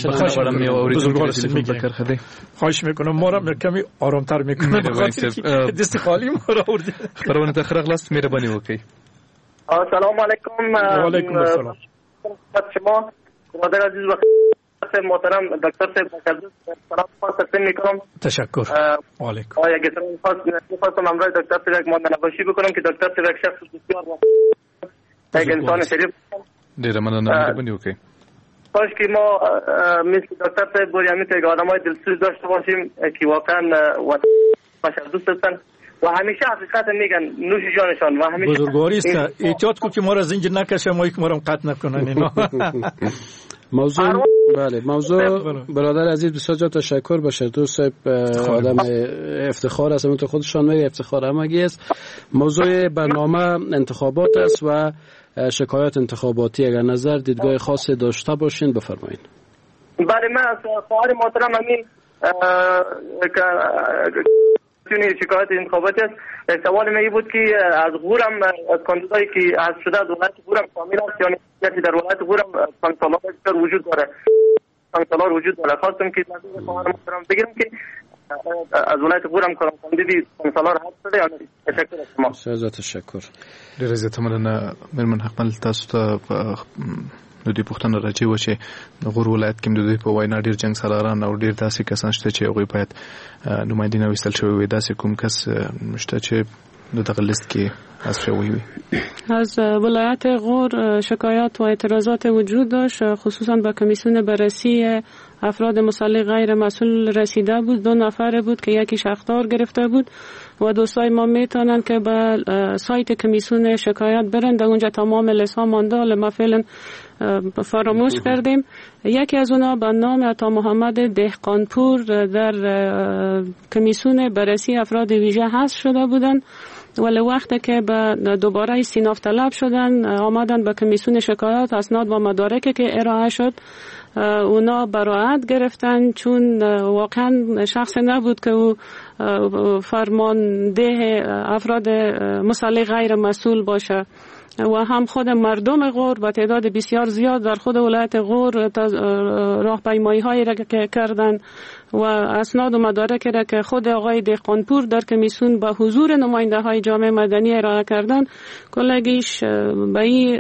صاحب خواهش میکنم ما را کمی آرامتر میکنه دست خالی ما را آورده. پروانه تخرق لاست مهربانی وکړئ. السلام علیکم. و علیکم السلام. شما برادر عزیز و محترم دکتر صاحب سلام تقدیم میکنم. تشکر. و علیکم. اگه می‌خواستم امروز دکتر صاحب یک مدنباشی بکنم که دکتر صاحب یک شخص بسیار یک انسان شریف. ډیره مننه. مهرباني وکړئ. کاش که ما مثل دکتر صاحب بوریامی تا آدمای دلسوز داشته باشیم که واقعا بشر دوست هستن و همیشه حقیقت میگن نوش جانشان و همیشه بزرگواری است. احتیاط کو که ما را زنجیر نکشه، ما یک ما را قطع نکنن اینا. موضوع برادر عزیز بسیار جا تشکر. بشر دوست صاحب آدم افتخار است، همونطور خودشان میگه افتخار همگی است. موضوع برنامه انتخابات است و شکایات انتخاباتی. اگر نظر دیدگاه خاصی داشته باشین بفرمایید. بله، من از خواهر محترم همین شکایت انتخاباتی است. سوال من این بود که از غورم از کاندیدایی که حذف شده از ولایت غورم شامل است، یعنی کسی در ولایت غورم سانکسالار وجود داره، سانکسالار وجود داره. خواستم که نظر خواهر محترم بگیرم که از ولایت غورم کاندیدی سانکسالار حذف شده یا نه. تشکر از شما. بسیار تشکر. ډیره زیاته مننه. مېرمن حقمل تاسو ته نو دې پوښتنه راځي و چې د غور ولایت کې د دوی په وینا ډیر جنگ سالاران او ډیر داسې کسان شته چې هغوی باید نمایندګي ویستل شوی وي. داسې کوم کس شته چې د دغه لیست کې حذف شوی وي؟ از ولایت غور شکایات و اعتراضات وجود داشت، خصوصا به کمیسیون بررسی افراد مسلح غیر مسئول رسیده بود. 2 نفر بود که یکی اخطار گرفته بود و دوستای ما میتونن که به سایت کمیسیون شکایت برن، در اونجا تمام لیست ها مانده، ما فعلا فراموش کردیم. یکی از اونا به نام عطا محمد دهقانپور در کمیسیون بررسی افراد ویژه حذف شده بودن، ولی وقتی که به دوباره استیناف طلب شدن آمدن به کمیسیون شکایت، اسناد و مدارکی که ارائه شد اونا براءت گرفتن، چون واقعا شخص نبود که او فرمانده افراد مسلح غیر مسئول باشه و هم خود مردم غور با تعداد بسیار زیاد در خود ولایت غور راهپیمایی هایی را که کردن و اسناد و مدارکی را که خود آقای دهقانپور در کمیسیون با حضور نماینده های جامعه مدنی ارائه کردن، کلگیش به این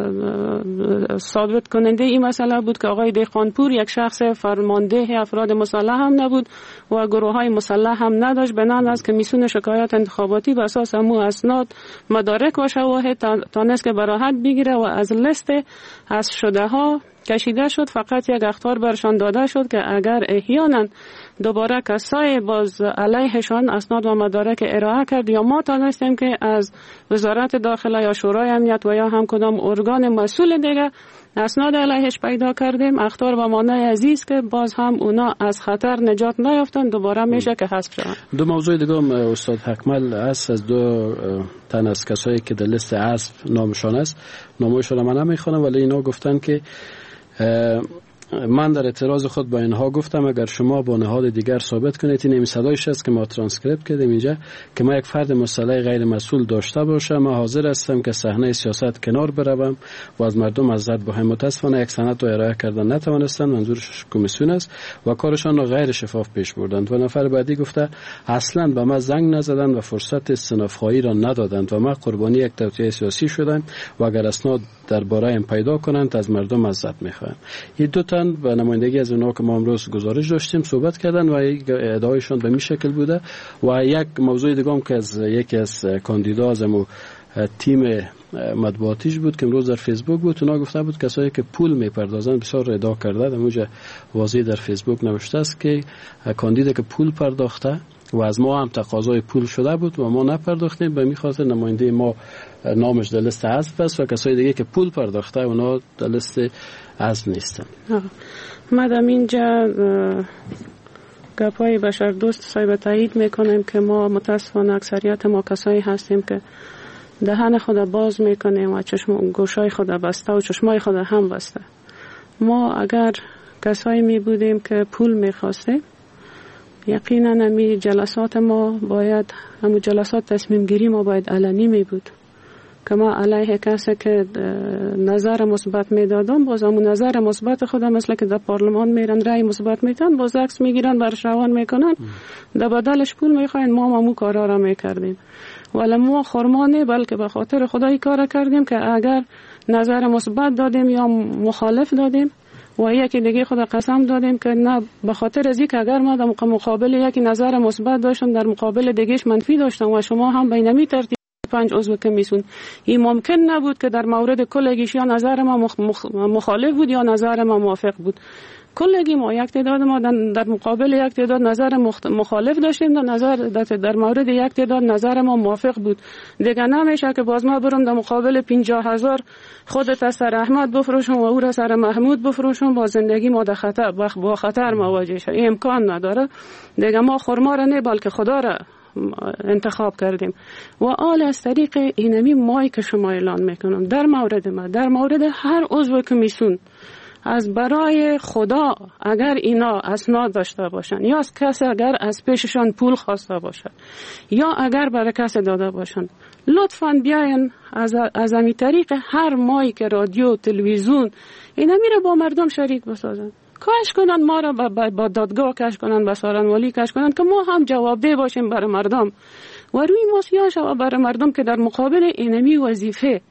ثابت کننده این مسئله بود که آقای دهقانپور یک شخص فرمانده افراد مسلح هم نبود و گروه های مسلح هم نداشت. بنان از کمیسیون شکایت انتخاباتی به اساس امو اسناد مدارک و شواهد تانست که براحت بگیره و از لیست حذف شده ها کشیده شد. فقط یک اخطار برشان داده شد که اگر احیانا دوباره کسای باز علیهشان اسناد و مدارک ارائه کرد یا ما تانستیم که از وزارت داخله یا شورای امنیت و یا هم کدام ارگان مسئول دیگه اسناد علیهش پیدا کردیم، اخطار و مانع عزیز که باز هم اونا از خطر نجات نیافتن، دوباره میشه که حذف شدن. 2 موضوع دیگه هم استاد حکمل است از 2 تن از کسایی که در لیست حذف نامشان است، نامشان من نمیخوانم، ولی اینا گفتن که من در اعتراض خود با اینها گفتم اگر شما با نهاد دیگر ثابت کنید، این صدایش است که ما ترانسکریپت کردیم اینجا، که ما یک فرد مسلح غیر مسئول داشته باشم، ما حاضر هستم که صحنه سیاست کنار بروم و از مردم معذرت بخوایم. متاسفانه یک سند رو ارائه کردن نتوانستند، منظورش کمیسیون است و کارشان را غیر شفاف پیش بردند. و نفر بعدی گفته اصلا به ما زنگ نزدند و فرصت استناف‌خواهی را ندادند و ما قربانی یک توطئه سیاسی شدم و اگر اسناد درباره ام پیدا کنند از مردم معذرت می‌خوایم. این 2 تن به نمایندگی از اونها که ما امروز گزارش داشتیم صحبت کردن و ادعایشان به این شکل بوده. و یک موضوع دیگه هم که از یکی از کاندیدا از تیم مطبوعاتیش بود که امروز در فیسبوک بود، اونا گفته بود کسایی که پول میپردازن بسیار ادعا کرده، اونجا واضح در فیسبوک نوشته است که کاندیدا که پول پرداخته و از ما هم تقاضای پول شده بود و ما نپرداختیم، به این خاطر نماینده ما نامش در لیست حذف است و کسای دیگه که پول پرداخته اونا در لیست حذف نیستن. مدام اینجا گپای بشر دوست صاحب تایید میکنیم که ما متاسفانه اکثریت ما کسایی هستیم که دهن خود باز میکنیم و گوشای خود بسته و چشمای خود هم بسته. ما اگر کسایی می بودیم که پول میخواستیم، یقینا همی جلسات ما باید، همون جلسات تصمیم گیری ما باید علنی می بود که ما علیه کسی که نظر مثبت میدادن باز همون نظر مثبت خودم مثل که در پارلمان میرن رای مثبت میتن باز عکس میگیرن برش روان میکنن، در بدلش پول میخواین. ما همون کارا را میکردیم ولی ما خرمانه بلکه به خاطر خدای کار کردیم که اگر نظر مثبت دادیم یا مخالف دادیم و یکی دیگه خود قسم دادیم که نه، به خاطر از اینکه اگر ما در مقابل یکی نظر مثبت داشتم در مقابل دیگهش منفی داشتم و شما هم بینمی ترتیب 5 عضو کمیسیون، این ممکن نبود که در مورد کلگیش یا نظر ما مخالف بود یا نظر ما موافق بود. کلگی ما یک تعداد ما در مقابل یک تعداد نظر مخالف داشتیم، در مورد یک تعداد نظر ما موافق بود. دیگه نمیشه که باز ما برم در مقابل 50,000 خودت از سر احمد بفروشم و او را سر محمود بفروشم، با زندگی ما با خطر مواجه شد. این امکان نداره. دیگه ما خرما را نه بلکه خدا را انتخاب کردیم و آل از طریق اینمی مایی که شما اعلان میکنم در مورد ما، در مورد هر عضو کمیسیون، از برای خدا اگر اینا اسناد داشته باشن یا از کسی اگر از پیششان پول خواسته باشن یا اگر برای کسی داده باشن، لطفاً بیاین از امی طریق هر مایی که رادیو تلویزیون اینا میره با مردم شریک بسازن، کاش کنن ما را با دادگاه کش کنن، با سارنوالی کش کنن که ما هم جوابده باشیم برای مردم و روی ما سیاه شود برای مردم که در مقابل اینمی وظیفه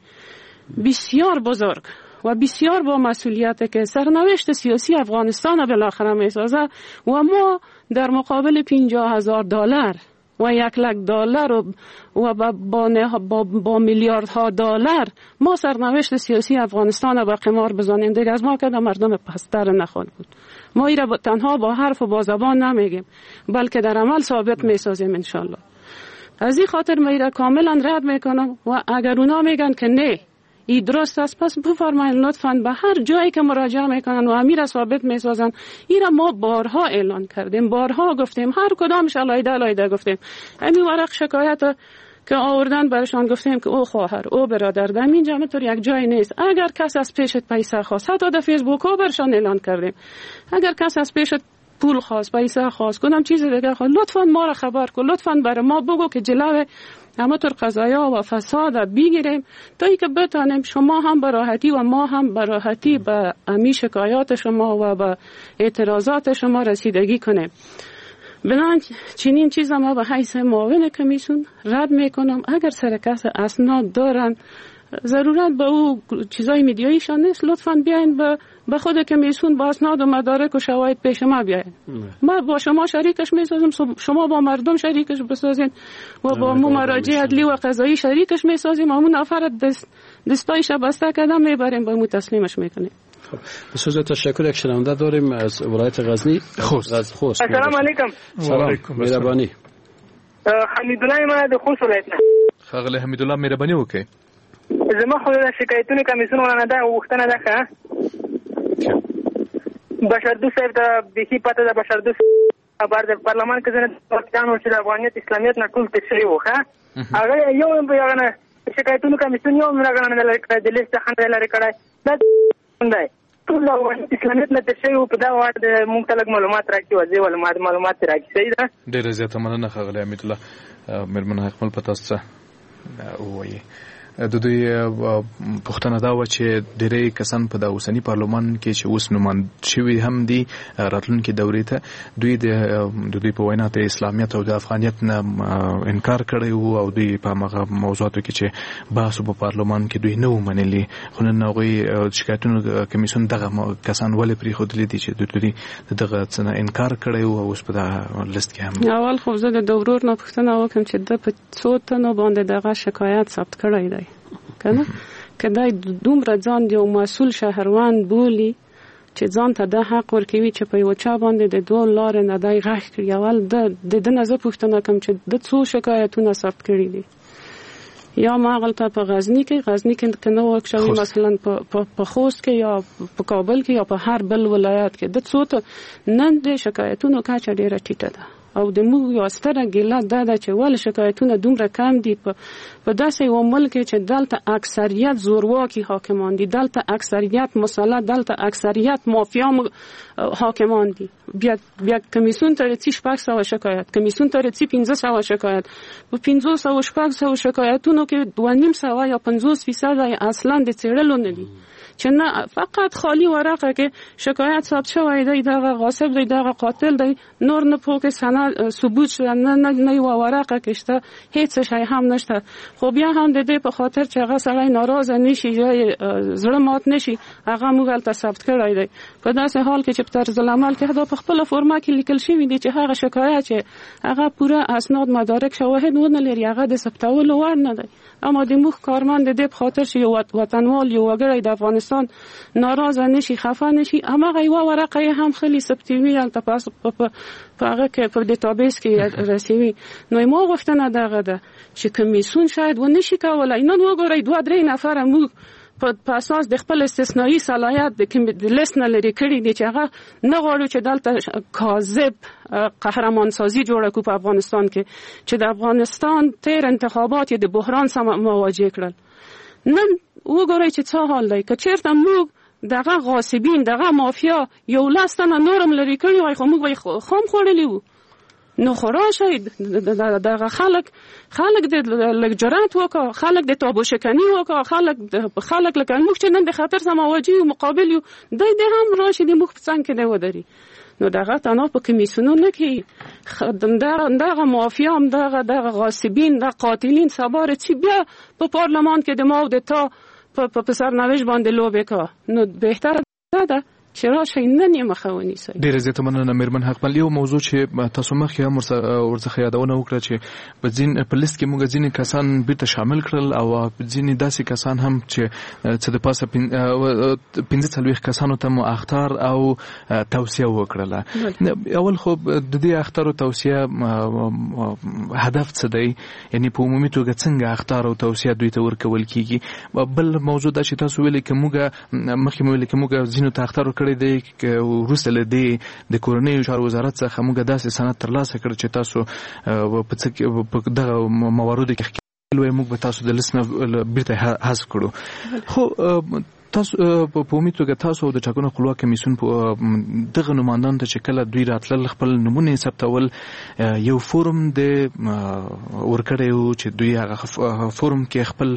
بسیار بزرگ و بسیار با مسئولیت که سرنوشت سیاسی افغانستان بالاخره میسازه و ما در مقابل $50,000 و $1,00,000 و با میلیاردها دلار ما سرنوشت سیاسی افغانستان را به قمار بزنیم، دیگه از ما که مردم پستر نخواهد بود. ما این را تنها با حرف و با زبان نمیگیم، بلکه در عمل ثابت میسازیم انشالله. از این خاطر من این را کاملا رد میکنم و اگر اونا میگن که نه این درست است، پس بفرمایید لطفاً به هر جایی که مراجعه میکنن و امیر ثابت میسازن. این را ما بارها اعلان کردیم، بارها گفتیم، هر کدامش علایده گفتیم. همین ورق شکایت که آوردن برشان گفتیم که او خواهر، او برادر، در اینجا همینطور یک جای نیست. اگر کس از پیشت پیسه خواست، حتی در فیسبوک ها برشان اعلان کردیم، اگر کس از پیشت پول خواست، پیسه خواست، کدام چیز دیگه خواست، لطفاً ما را خبر کن، لطفاً برای ما بگو که جلوه همه طور قضایا و فساد بگیریم تا ای که بتانیم شما هم به راحتی و ما هم به راحتی به امی شکایات شما و به اعتراضات شما رسیدگی کنیم. بنابراین چنین چیز ما به حیث معاون کمیسیون رد میکنم. اگر سرکس اسناد دارن، ضرورت به او چیزای میدیاییشان نیست، لطفاً بیاین به خود کمیسیون با اسناد و مدارک و شواهد پیش ما بیاین. ما با شما شریکش میسازیم، شما با مردم شریکش بسازین و با مراجع عدلی و قضایی شریکش میسازیم. همون نفر دستایش بسته کردن میبریم به مو تسلیمش میکنیم. بسیار تشکر. یک شنونده داریم از ولایت غزنی. خوست. السلام علیکم. سلام. مهربانی. حمیدالله ما د خوست ولایت نه. خغل حمیدالله مهربانی وکي. زما خو د شکایتونو کمیسیون ولنه دا وختنه ده ښه. بشردوست صاحب د بيخي پته د بشردوست خبر د پارلمان کې ځنه پاکستان او چې د افغانیت اسلامیت نه ټول تشریح وکړه. هغه یو یو شکایتونو کمیسیون یو راغله نه لکه د لیست څخه لري کړای. دا څنګه ټول افغانیت اسلامیت نه تشریح په دا وخت مونږ ته لږ معلومات راکړي او ځې معلومات راکړي. صحیح ده. ډېر زیاته مننه خغل حمیدالله. مېرمن حکمل پتا څه وایي. د دوی پښتنه دا و چې ډېری کسان په د اوسنی پارلمان کې چې اوس نوماند شوي هم دي راتلونکي دورې ته دوی په وینا ته اسلامیت او د افغانیت نه انکار کړی وو او دوی په هغه موضوعاتو کې چې بحث په پارلمان کې دوی نه و منلي. خو نن هغوی شکایتونو کمیسیون دغه کسان ولې پرېښودلي دي چې دوی دغه څه نه انکار کړی وو او اوس په دغه لیست کې هم. اول خو زه د ورور نه پوښتنه وکړم چې د په څو تنو باندې دغه شکایت ثبت کړی دی کنه که دای دومره ځان یو مسؤل شهروند بولی چې ځان ته د حق ورکوي چې په یو چا باندې د دوه لارې نه دی غږ کړي. اول د دنه زه پوښتنه کوم چې د څو شکایتونه ثبت کړي دي یا ما غلطه په غزنی کې که نه وکشوي مثلا په خوست کې یا په کابل کې یا په هر بل ولایت کې د څو ته نن د شکایتونو کچه ډیره ټیټه ده او د موږ یو ستره ګیله ده چې ول شکایتونه دومره کم دي په داسې یو ملک چې دلته اکثریت زورواکي حاکمان دي، دلته اکثریت مسلط، دلته اکثریت مافیا حاکمان دي. بیا کمیسیون ته رسي 600 شکایت، کمیسیون ته رسي 500 شکایت. په 500 شکایتونو کې 2.5 یا 50% اصلا د څېړلو نه دي چې نه فقط خالی ورقه کې شکایت ثبت شوی دی، دغه غاصب دی، دغه قاتل دی، نور نه پوکې سند ثبوت شوی نه یو ورقه کې شته، هیڅ شی هم نشته. خو بیا هم د دې په خاطر چې هغه سړی ناراضه نشي یا زړه مات نشي هغه موږ هلته ثبت کړی دی. په داسې حال کې چې په طرز العمل کې دا په خپله فورمه کې لیکل شوي دي چې هغه شکایت چې هغه پوره اسناد مدارک شواهد ونه لري هغه د ثبتولو وړ نه دی. اما د موږ کارمند د دې په خاطر چې یو وطنوال یو وګړی د افغانستان ناراضه نشي خفه نشي همغه یوه ورقه یې هم خیلی ثبتوي هلته په هغه کې په ډیټابیس کې رسوي. نو ما غوښتنه دغه ده چې کمیسیون شاید ونشي کولی. نن وګورئ 2-3 نفره موږ په اساس د خپل استثنایی صلاحیت د لیست نه لري کړي دي چې هغه نه غواړو چې دلته کاذب قهرمان سازی جوړه کو په افغانستان کې چې د افغانستان تیر انتخابات د بحران سره مواجه کړل. نن وګورئ چې څه حال دی که چیرته موږ دغه غاصبین دغه مافیا یو لستنه نورم لري کړي وای خو موږ به خام خوړلی وو. نو خوراشي دغه خلک د لږ جرأت وکړه، خلک د تابو شکنی وکړه، خلک لکه موږ چې نن د خطر سره مواجه یو مقابل یو د هم راشي د موږ په څنګ کې دی ودري. نو دغه تنها په کمیسیونونو کې دغه مافیا هم دغه غاصبین دغه قاتلین سبا رسي بیا په پارلمان کې د ما او د تا په سرنوشت باندې لوبې کا. نو بهتره ده چې راشئ نن یې مخه ونیسئ. ډېره زیاته مننه مېرمن حقمل. یو موضوع چې تاسو مخکې هم ورڅخه یادونه وکړه چې په لیست کې موږ ځینې کسان بیرته شامل کړل او ځینې داسې کسان هم چې څه د پاسه 45 کسانو ته مو اخطار او توصیه وکړله. اول خو د دې اخطار او توصیه هدف څه دی؟ یعنی په عمومي توګه څنګه اخطار او توصیه دوی ته ورکول کیږي؟ بل موضوع دا چې تاسو ویلي چې موږ مخکې ویلي چې موږ ځینو ته اخطار کړی دی وروسته له دې د کورنیو چارو وزارت څخه موږ داسې سند ترلاسه کړ چې تاسو په دغه مواردو کې وایي موږ به تاسو د لیست نه بیرته حذف کړو. خو تاسو په عمومي توګه تاسو او د ټاکنو خپلواک کمیسیون دغه نمایندان ته چې کله دوی راتلل خپل نمونه ثبتول یو فورم د ورکړی و چې دوی هغه فورم کې خپل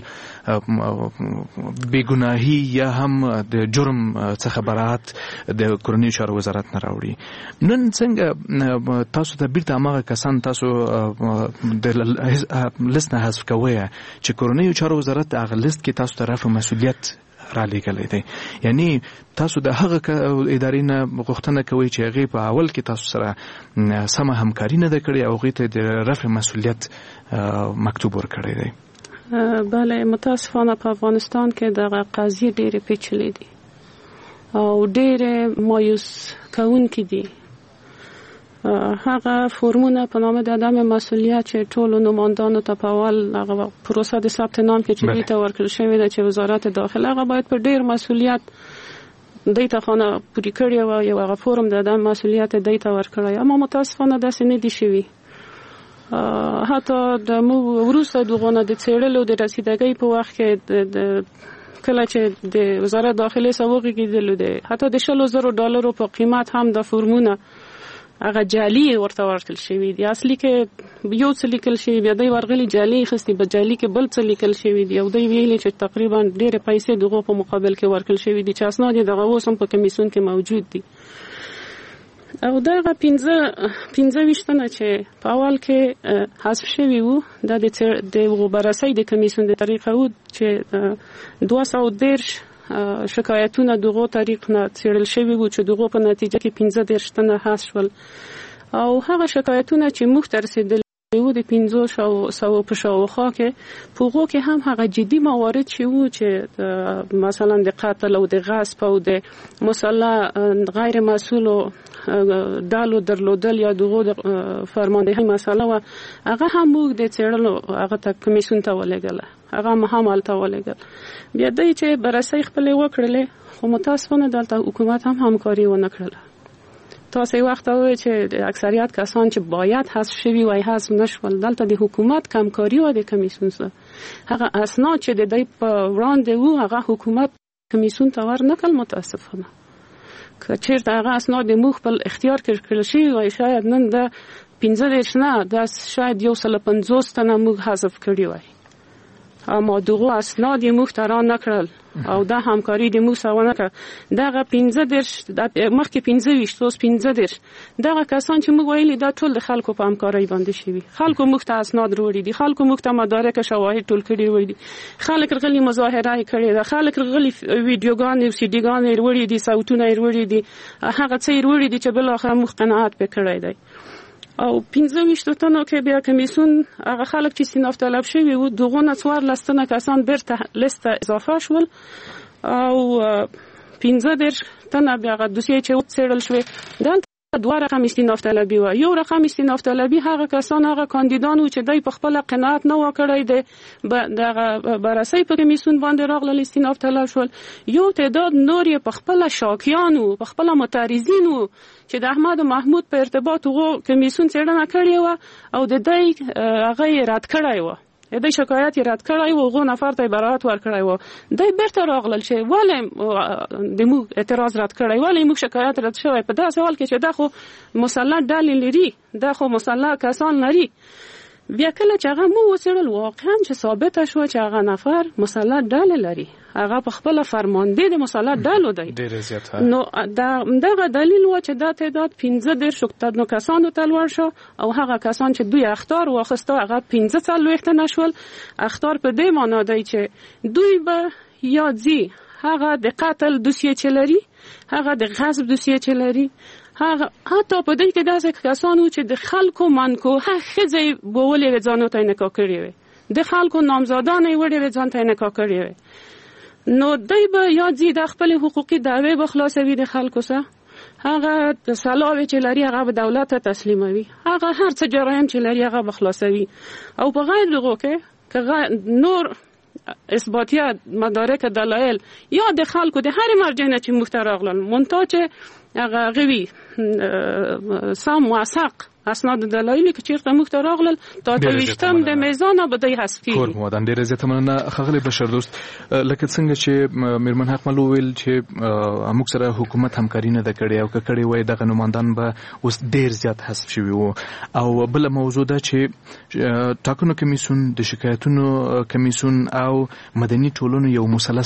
بېګناهي یا هم د جرم څخه براءت د کورنیو چارو وزارت نه راوړي. نن څنګه تاسو ته بیرته هماغه کسان تاسو د لیست نه حذف کوئ چې کورنیو چارو وزارت هغه لیست کې تاسو ته رفع مسؤلیت را لېږلی دی؟ یعنی تاسو د هغه ادارې نه غوښتنه کوئ چې هغې په اول کې تاسو سره سمه همکاري نه ده کړې او هغې ته د رفع مسؤلیت مکتوب ورکړی دی. بله، متاسفانه په افغانستان کې دغه قضیې ډېرې پیچلې دي او ډېرې مایوس کوونکې دي. هغه فورمونه په نامه د عدم مسؤلیت چې ټولو نمایندانو ته په اول هغه پروسه د ثبت نام کې چې دوی ته ورکړل شوې ده چې وزارت داخله هغه باید په ډېر مسؤلیت دوی ته خانه پورې کړی و، یو هغه فورم د عدم مسؤلیت دوی ته ورکړی، اما متاسفانه داسې نه دي شوي. حتی د وروسته دغونه د څېړلو د رسیدګۍ په وخت کې کله چې د وزارت داخلې څخه وغږېدلو دی حتی د $100,000 په قیمت هم د فورمونه هغه جعلي ورته ورکړل شوي دي. اصلي کې یو څه لیکل شوي بیا دوی ورغلي جعلي اخیستي، په جعلي کې بل څه لیکل شوي دي او دوی ویلي چې تقریبا ډېرې پیسې دغو په مقابل کې ورکړل شوي دي چې اسناد یې دغه اوس هم په کمیسیون کې موجود دي. او دغه 15 تنه چې په اول کې حذف شوي وو دا د بررسۍ د کمیسیون د طریقه وو چې 210 شکایتونه دغه طریق نه څېړل شوي وو چې دغه په نتیجه کې 15 تنه حذف شول. او هغه شکایتونه چې موږ ته رسېدلي وو د 500 په شاوخوا کې په هغو کې هم هغه جدي موارد چې وو چې مثلا د قتل او د غصب او د مسلح غیر مسؤلو ډالو درلودل یا دغه فرماندهي مسله و هغه هم موږ د څېړلو هغه ته کمیسیون ته ولېږله، هغه هم هلته ولېږل. بیا دوی چې بررسۍ خپلې وکړلې خو متاسفانه دلته حکومت هم همکاري ونه کړله. تاسو یې وخت وایي چې اکثریت کسان چې باید حذف شوي وای حذف نشول. دلته د حکومت کمکاري و د کمیسیون سره هغه اسناد چې د دوی په وړاندې وو هغه حکومت کمیسیون ته ورنکړل. متاسفانه که چېرته هغه اسناد موږ خپل اختیار کې کړل شوي وای شاید نن د 15 نه د شاید 150 تنه موږ حذف کړي وای، اما دغه اسناد یې موږ ته را نه کړل او دا همکاري د موږ سره ونه کړه. دغه 15 مخکې 15 دغه کسان چې موږ ویلي دا ټول د خلکو په همکارۍ باندې شوي. خلکو موږ ته اسناد وروړي دي، خلکو موږ ته مدارک شواهد ټول کړي وروړي دي، خلک رغلي مظاهره یې کړې ده، خلک رغلي ویډیوګانې او سیډیګانې یې وروړي دي، صوتونه یې وروړي دي، هغه څه یې وروړي دي چې بالاخره موږ قناعت پې کړی دی. او 15 تنو کې بیا کمیسیون هغه خلک چې استیناف طلب شوي وو دغه نه 14 تنه کسان بیرته لیست اضافه شول او 15 تنه بیا هغه دوسیې چې وڅېړل شوې دلته دوه رقم استیناف طلبي و. یو رقم استیناف طلبي هغه کسان هغه کاندیدان وو چې دوی په خپل قناعت نه وکړی دی دغه بررسۍ په کمیسیون باندې راغلل استیناف طلب شول. یو تعداد نور یې په خپل شاکیان وو، په خپل معترضین وو چې د احمد او محمود په ارتباط وو کمیسیون څېړنه کړې و او د دوی هغه یې رد کړی و، د شکایت یې رد کړی و، هغو نفر ته یې براءت ورکړی و. دوی بیرته راغلل چې ولې د موږ اعتراض رد کړی، ولې موږ شکایت رد شوی په داسې حال کې چې دا خو مسلح ډلې لري، دا خو مسلح کسان لري. بیا کله چې هغه مو وڅېړل واقعا چې ثابته شوه چې هغه نفر مسلح ډلې لري، هغه په خپل فرمانده د مسلح ډلو دی. نو دغه دلیل و چې دا تعداد 15 تنو کسانو ته لوړ شو او هغه کسان چې دوی اخطار واخیسته هغه 15 نشول. اخطار په دې معنا دی چې دوی به یا ځي هغه د قتل دوسیه چې لري، هغه د غصب دوسیه چې لري، هغه حتی په دې کې داسې کسانو چې د خلکو منکو ښځې بولې ځانو ته نکاح کړې وي، د خلکو نامزادانې وړې ځان ته نکاح کړې وي، نو دوی به یا ځي د خپل حقوقي دعوې به خلاصوي د خلکو سره، هغه سلاوي چې لري هغه به دولت ته تسلیموي، هغه هر څه جرایم چې لري هغه به خلاصوي، او په غیر دغه کې نور اثباتیات مدارک دلایل یا د خلکو د هر مرجع نه چې مفترغلن مونته چې هغه غوي سم موثق اسناد دلایل کې چیرته مفترغلل تا ته وشتم د میزان بدای حسفي کور مودان ډیره زیاته مننه خغلی بشر دوست لکه څنګه چې میرمن حق ملو ویل چې موږ سره حکومت همکاري نه د کړي او کړي وای دغه نمائندان به اوس ډیر زیات حذف شوي وو، او بل موضوع ده چې ټاکنو کمیسیون د شکایتونو کمیسیون او مدني ټولنو یو مثلث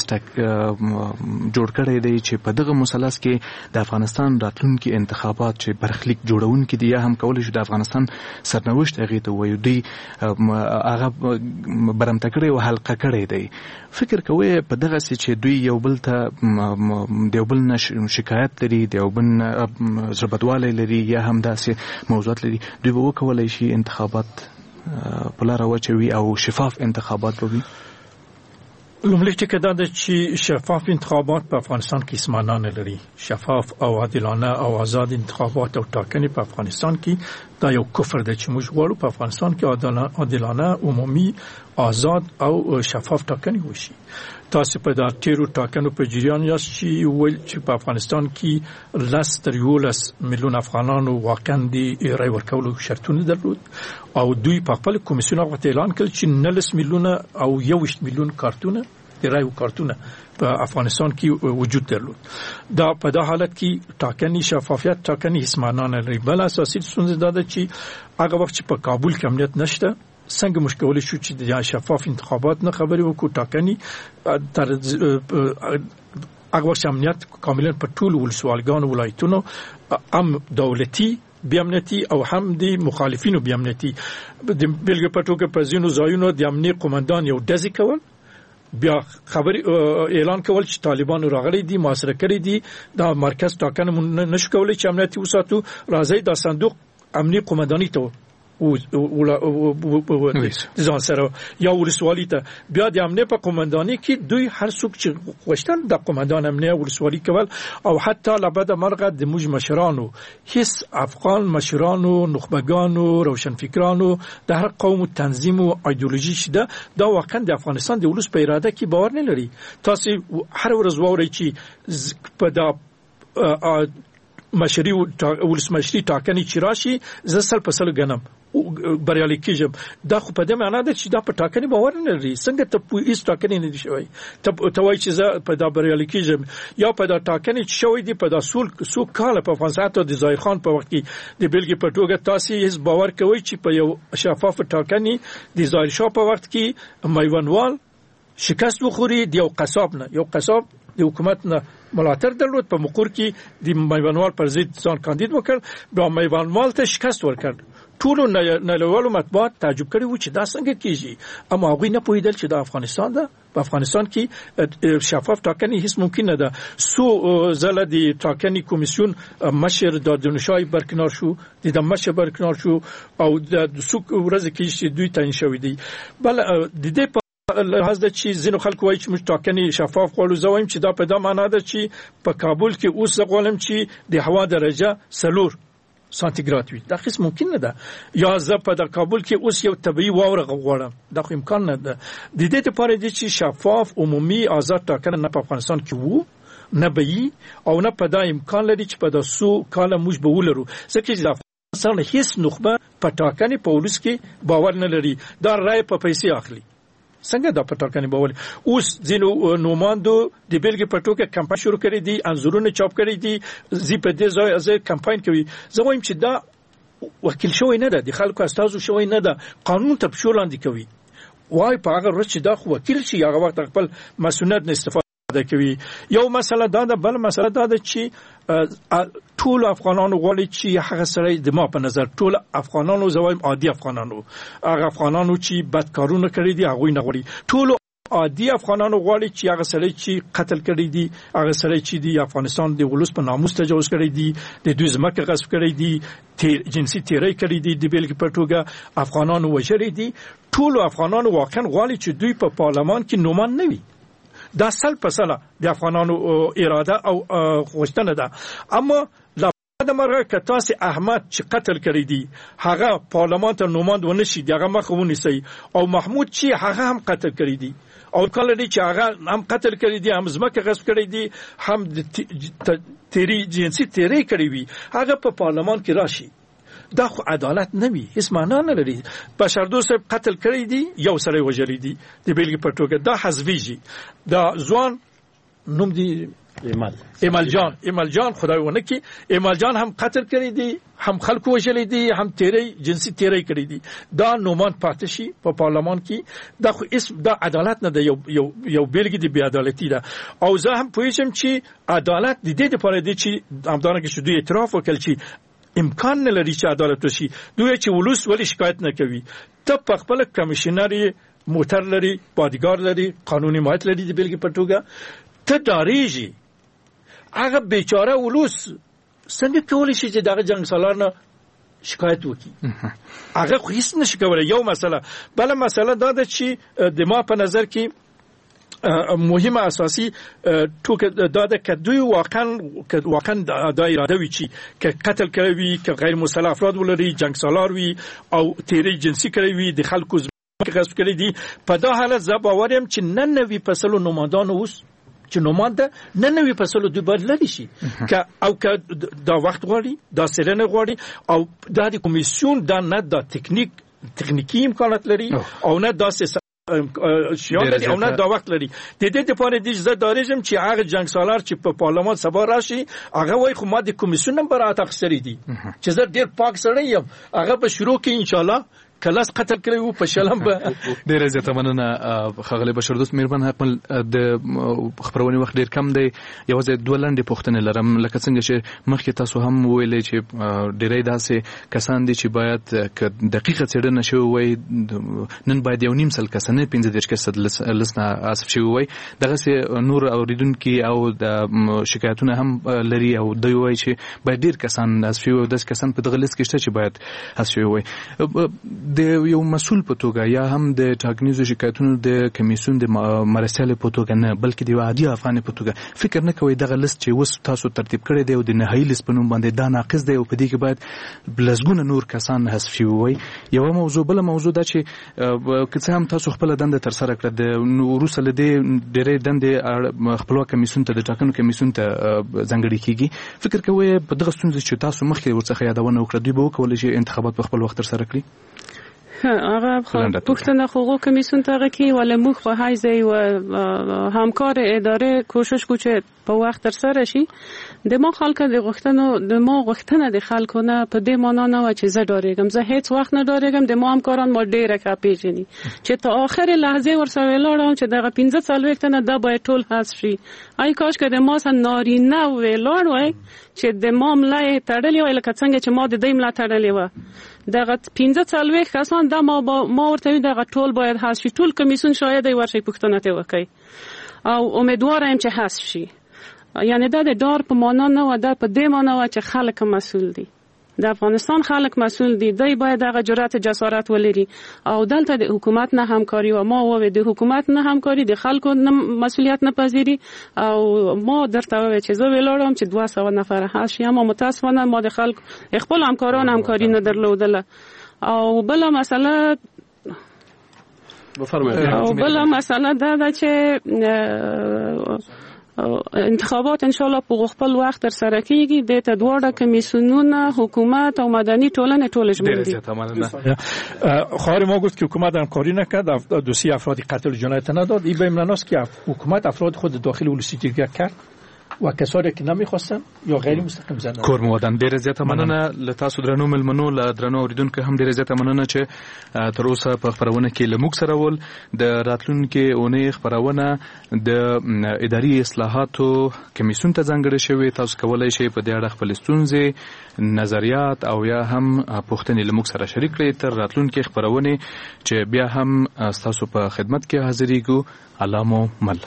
جوړ کړی دی چې په دغه مثلث کې د افغانستان راتلونکي انتخابات چې برخلیک جوړونکي دي یا هم کولای شي د افغانستان سرنوشت هغه ته وایي دی هغه برمته کړی او حلقه کړی دی. فکر کوي په دغه چې دوی یو بل ته دیوبل شکایت لري، دیوبل ضربتواله لري یا هم داسې موضوعات لري، دوی به وکولای شي انتخابات په لار واچوي او شفاف انتخابات وي؟ لومړی ټکی دا ده چې شفاف انتخابات په افغانستان کې هیڅ معنا نه لري. شفاف او عادلانه او آزاد انتخابات او ټاکنې په افغانستان کې دا یو کفر دی چې موږ غواړو په افغانستان کې عادلانه، عمومي، آزاد او شفاف ټاکنې وشي. تاسو په دا تیرو ټاکنو په جریان یاست چې ویل چې په افغانستان کې 11 میلیون افغانانو واقعا د رای ورکولو شرطونه درلود او دوی په خپل کمیسیون هغه اعلان کړ چې 19 میلیون او 21 میلیون کارتونه د رای کارتونه په افغانستان کې وجود درلود. دا په دا حالت کې ټاکنې شفافیت ټاکنې هیڅ معنا نه لري. بل اساسي ستونزه دا ده چې هغه وخت چې په کابل کې امنیت نشته څنګه مشکل شو چې د شفاف انتخابات نه خبرې وکړو، ټاکنې تر هغه وخت امنیت کاملا په ټول ولسوالګانو ولایتونو هم دولتي بیامنیتي او هم د مخالفینو بیامنیتي د بلګ په توګه په ځینو ځایونو د امنیت قومندان یو دزي کول، بیا خبر اعلان کول چې طالبانو راغلي دي محاصره کړی دي، دا مرکز ټاکنه نشو کولای چې امنیتي وساتو، راځي دا صندوق امنیت قومنداني ته ځان سره یا ولسوالي ته بیا د امنیت په قومنداني کې دوی هر څوک چې غوښتل د قومندان امنیت ولسوالي کول، او حتی لبد مرغه د موج مشرانو هیڅ افغان مشرانو، نخبگانو، روشنفکرانو د هر قوم تنظیم او ایدئولوژي شته دا واقعا د افغانستان د ولس په اراده کې باور نه لري. تاسو هر ورځ ووري چې په دا مشري ولسمشري ټاکنې چې راشي زه سل په سل غنم بریالي کېږم. دا خو په دې معنی ده چې دا په ټاکنې باور نه لري. څنګه ته په هیڅ ټاکنې نه دي شوی ته وایي چې زه په دا بریالي کېږم یا په دا ټاکنې چې شوی دي په دا څو کاله په افغانستان ته د ظاهر خان په وخت کې د بلګې په توګه تاسو هیڅ باور کوئ چې په یو شفاف ټاکنې د ظاهر شاه په وخت کې میوانوال شکست وخوري د یو قصاب نه، یو قصاب د حکومت نه ملاتړ درلود په مقر کې د میوانوال پر ضد ځان کاندید وکړ، بیا میوانوال ته شکست ورکړ. ټول نړیوالو مطبوعات تعجب کړي و چې دا څنګه کیږي، اما هغوی نه پوهېدل چې دا افغانستان ده. په افغانستان کې شفاف ټاکنې هیڅ ممکن نه ده. سو زله د ټاکنې کمیسیون مشر د دنشای برکنار شو، د مشر برکنار شو او د څو ورځې کې چې دوی تعیین شوی دی. بل د دې لحاظ ده چې ځینو خلکو وایي چې موږ ټاکنې شفاف غواړو. زه وایم چې دا په دا معنا ده چې په کابل کې اوس زه غواړم چې د هوا درجه 4 سانتیګراد وي، دا هیڅ ممکن نه ده. یا زه په د کابل کې اوس یو طبيعي واوره غواړم، دا خو امکان نه ده. د دې لپاره چې شفاف عمومي آزاد ټاکنه نه په افغانستان کې وو نه به وي او نه په دا امکان لري چې په داسو کاله موږ به ولرو، ځکه چې د افغانستان هیڅ نخبه په ټاکنې په ولس کې باور نه لري. دا رای په پیسې اخلي. څنګه دا پټاکنې باور اوس ځینو نوماندو د بیلګې په توګه کمپاین شروع کړی دي، انځورونه چاپ کړی دي، زی په دې ځای کمپاین کوي. زه وایم چې دا وکیل شوی نه ده، د خلکو استازو شوی نه ده، قانون ته په شور لاندې کوي. وای په هغه ورځ چې دا خو وکیل شي هغه وخت خپل مسؤلیت نه استفاده کوي. یو مسله دا ده. بل مسله دا ده چې ټول افغانانو غواړي چې هغه سره د ما په نظر ټول افغانانو زوایم عادي افغانانو، هغه افغانانو چې بدکارونه کړی دي هغه نه غواړي. ټول عادي افغانانو غواړي چې هغه سړی چې قتل کړی دي، هغه سړی چې د افغانستان د ولس په ناموس تجاوز کړی دي، د دوی ځمکه غصب کړی دي، جنسي تیری کړی دي، د بیلګې په توګه افغانانو وژلي دي، ټول افغانانو واقعا غواړي چې دوی په پارلمان کې نومان نه وي. دا سل په سله د افغانانو اراده او غوښتنه ده. اما د مرغه که تاسو احمد چې قتل کړی دی هغه پارلمان ته نوماند ونه شي، هغه مخ ونیسي، او محمود چې هغه هم قتل کړی دی او کله دی چې هغه هم قتل کړی دی، هم ځمکه غصب کړی دی، هم تیری جنسي تیری کړی وي، هغه په پارلمان کې راشي. دا خو عدالت نه وي، هیڅ معنا نه لري. بشردوست قتل کړی دی، یو سړی وژلی دی، د بیلګې په توګه دا حذفیږي. دا ځوان نوم دی ایمل جان خدای ونه کی، ایمل جان هم قتل کړی دی، هم خلکو وژلی دی، هم تیری جنسي تیری کړی دی. دا نومان پاتې شي په پارلمان کې. دا خو دا عدالت نه ده، یو بیلګې دی بې عدالتي ده. او زه هم پوهیږم چې عدالت د دې لپاره دی چې همدارنګه چې دوی اعتراف وکړي چې امکان نه لري چې عدالت وشي. دوی چې ولوس ولی شکایت نه کوي، ته په خپل کمیشنر موټر لري، بادیګارد لري، قانوني حمایت لري، د بیلګې په توګه ته ډاریږي. هغه بیچاره ولوس څنګه کولی شي چې دغه جنگ سالار نه شکایت وکړي؟ هغه خو هیڅ نشي کولی. یو مسله. بله مسله دا ده چې د ما په نظر کې مهمه اساسي ټوکه دا ده که دوی واقعا دا اراده وي چې که قتل کړی وي، که غیر مسلح افراد ولري، جنگ سالار وي او تیری جنسي کړی وي، د خلکو ځمکې غصب کړی دي، په دا حالت زه باور یم چې نه نوي فصلو نمایندان اوس چې نومانده نه نوي فصلو دوی باید لري شي، او که دا وخت غواړي، دا څېړنه غواړي، او دا د کمیسیون دا نه دا تکنیکي امکانات لري او نه داسې شیان لري او نه دا وخت لري. د دې لپاره دې زه داریږم چې هغه جنگ سالار چې په پارلمان سبا راشي هغه وایي خو ما د کمیسیون هم برات اخیستې دي چې زه ډېر پاک سړی یم، هغه به شروع کړي انشاءالله. کلاس قتل کړی وو په شلم به. ډېره زیاته مننه ښاغلی بشردوست مهربان. د خپرونې وخت ډېر کم دی، یوازې دوه لنډې پوښتنې لرم. لکه څنګه چې مخکې تاسو هم وویلې چې ډېری داسې کسان دي چې باید که دقیقه څېړنه شوې وای، نن باید 1.5 سل کسانه 15 کسه لس نه آسف شوي وای. دغسې نور اوریدونکي او د شکایتونه هم لري او دوی وایي چې باید ډېر کسان آسف شوي وای، داسې کسان په دغه لیست کې شته چې باید آسف شوي وای. د یو مسؤل په توګه یا هم د ټاکنیزو شکایتونو د کمیسیون د مرستیال په توګه نه، بلکې د عادي افغان په توګه فکر نه کوي دغه لیست چې اوس تاسو ترتیب کړی دی او د نهایي لیست په نوم باندې دا ناقص دی او په دې کې باید لسګونه نور کسان حذف شوي وای. یوه موضوع. بله موضوع دا چې که څه هم تاسو خپله دنده ترسره کړه، د وروسته له دې ډېرې دندې خپلواک کمیسیون ته، د ټاکنو کمیسیون ته ځانګړې کېږي. فکر کوئ په دغه ستونزې چې تاسو مخکې ورڅخه یادونه وکړه، دوی به وکولی شي انتخابات په خپل وخت ترسره کړي؟ هغه پښتنه حقوق کمیسیون ته کې ولا موږ په حیث و همکار اداره کوشش کو چې په وخت تر سره شي. د ما خلک د غوښتنه د خلکو نه په دې معنا نه و چې زه ډارېږم، زه هیڅ وخت نه ډارېږم. د ما همکاران ما ډېره ښه پیژني چې ته آخر لحظه ورسره ولاړم چې دغه 15 تنه دا باید ټول حذف شي. ای کاش که د ما سره نارینه ولاړ وای چې د ما ملای تړلې وای لکه څنګه چې ما د دې ملا تړلې و. دغه 15 کسان دا ما ورته دغه ټول باید حذف شي. ټول کمیسیون شاید ورشي پښتنه ته وکي او امیدوارم چې حذف شي. یعنی دا د ډار په معنا نه و، دا په دې معنا و چې خلک مسؤل دي، د افغانستان خلک مسؤل دي، دوی باید هغه جرأت جسارت ولري او دلته د حکومت نه همکاري و ما و د حکومت نه همکاري، د خلکو نه مسؤلیت نه پذیری. او ما درته وای چې زه ویلارم چې 200 نفر هست، اما متاسفانه ما د خلک خپل همکاران همکاري نه درلودله. او بل مسئله دا چې انتخابات ان شاء الله په خپل وخت تر سره کیږي. د تدوړه کمیسیونونه، حکومت او مدني ټولنه ټول ژمن دي. خواهر ما گفت که حکومت همکاری نکرد، دوسیه افرادی قتل جنایت نداد. این به این معناست که حکومت افراد خود داخل ولسی جرگه کرد و کسانی که نمیخواستن یا غیر مستقیم زندان. کور مودن ډیر زیاته مننه ل تاسو درنو ملمنو ل درنو اوریدونکو هم ډیر زیاته مننه چې تر اوسه په خبرونه کې لموږ سره ول. د راتلونکي اونۍ خبرونه د اداري اصلاحاتو کمیسیون ته ځانګړې شوې. تاسو کولای شئ په دې اړه خپل ستونزې، نظریات او یا هم پوښتنې لموږ سره شریک کړئ تر راتلونکي خبرونه چې بیا هم تاسو په خدمت کې حاضرېږو. الله مو مل.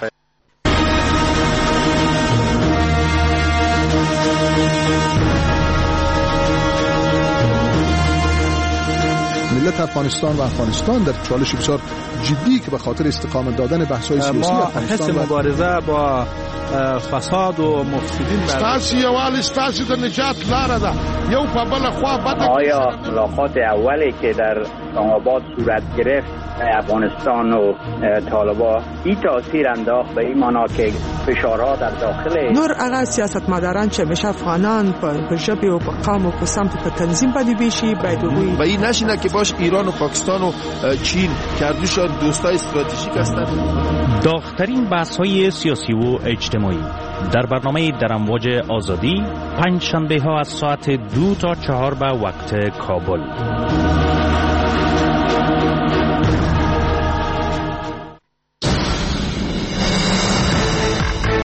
ملت افغانستان و افغانستان در چالش بسیار جدی که به خاطر استقامت دادن بحث‌های سیاسی افغانستان ما مبارزه با فساد و مفسدین ستاسو یوال ستاسو د نجات لاره ده. یو په بل خوا بده. آیا ملاقات اولی که در آباد صورت گرفت افغانستان و طالبان این تاثیر انداخت به این معنا که فشارها در داخل نور هغه سیاستمداران چې همیشه افغانان په ژبه او په قوم او په سمت په تنظیم باندې بشي باید وي و این نشینه که باش ایران و پاکستان و چین کردوشان دوستای استراتژیک هستند. داغ‌ترین بحث‌های سیاسی و اجتماعی در برنامه در امواج آزادی پنج شنبه ها از ساعت 2 تا 4 به وقت کابل.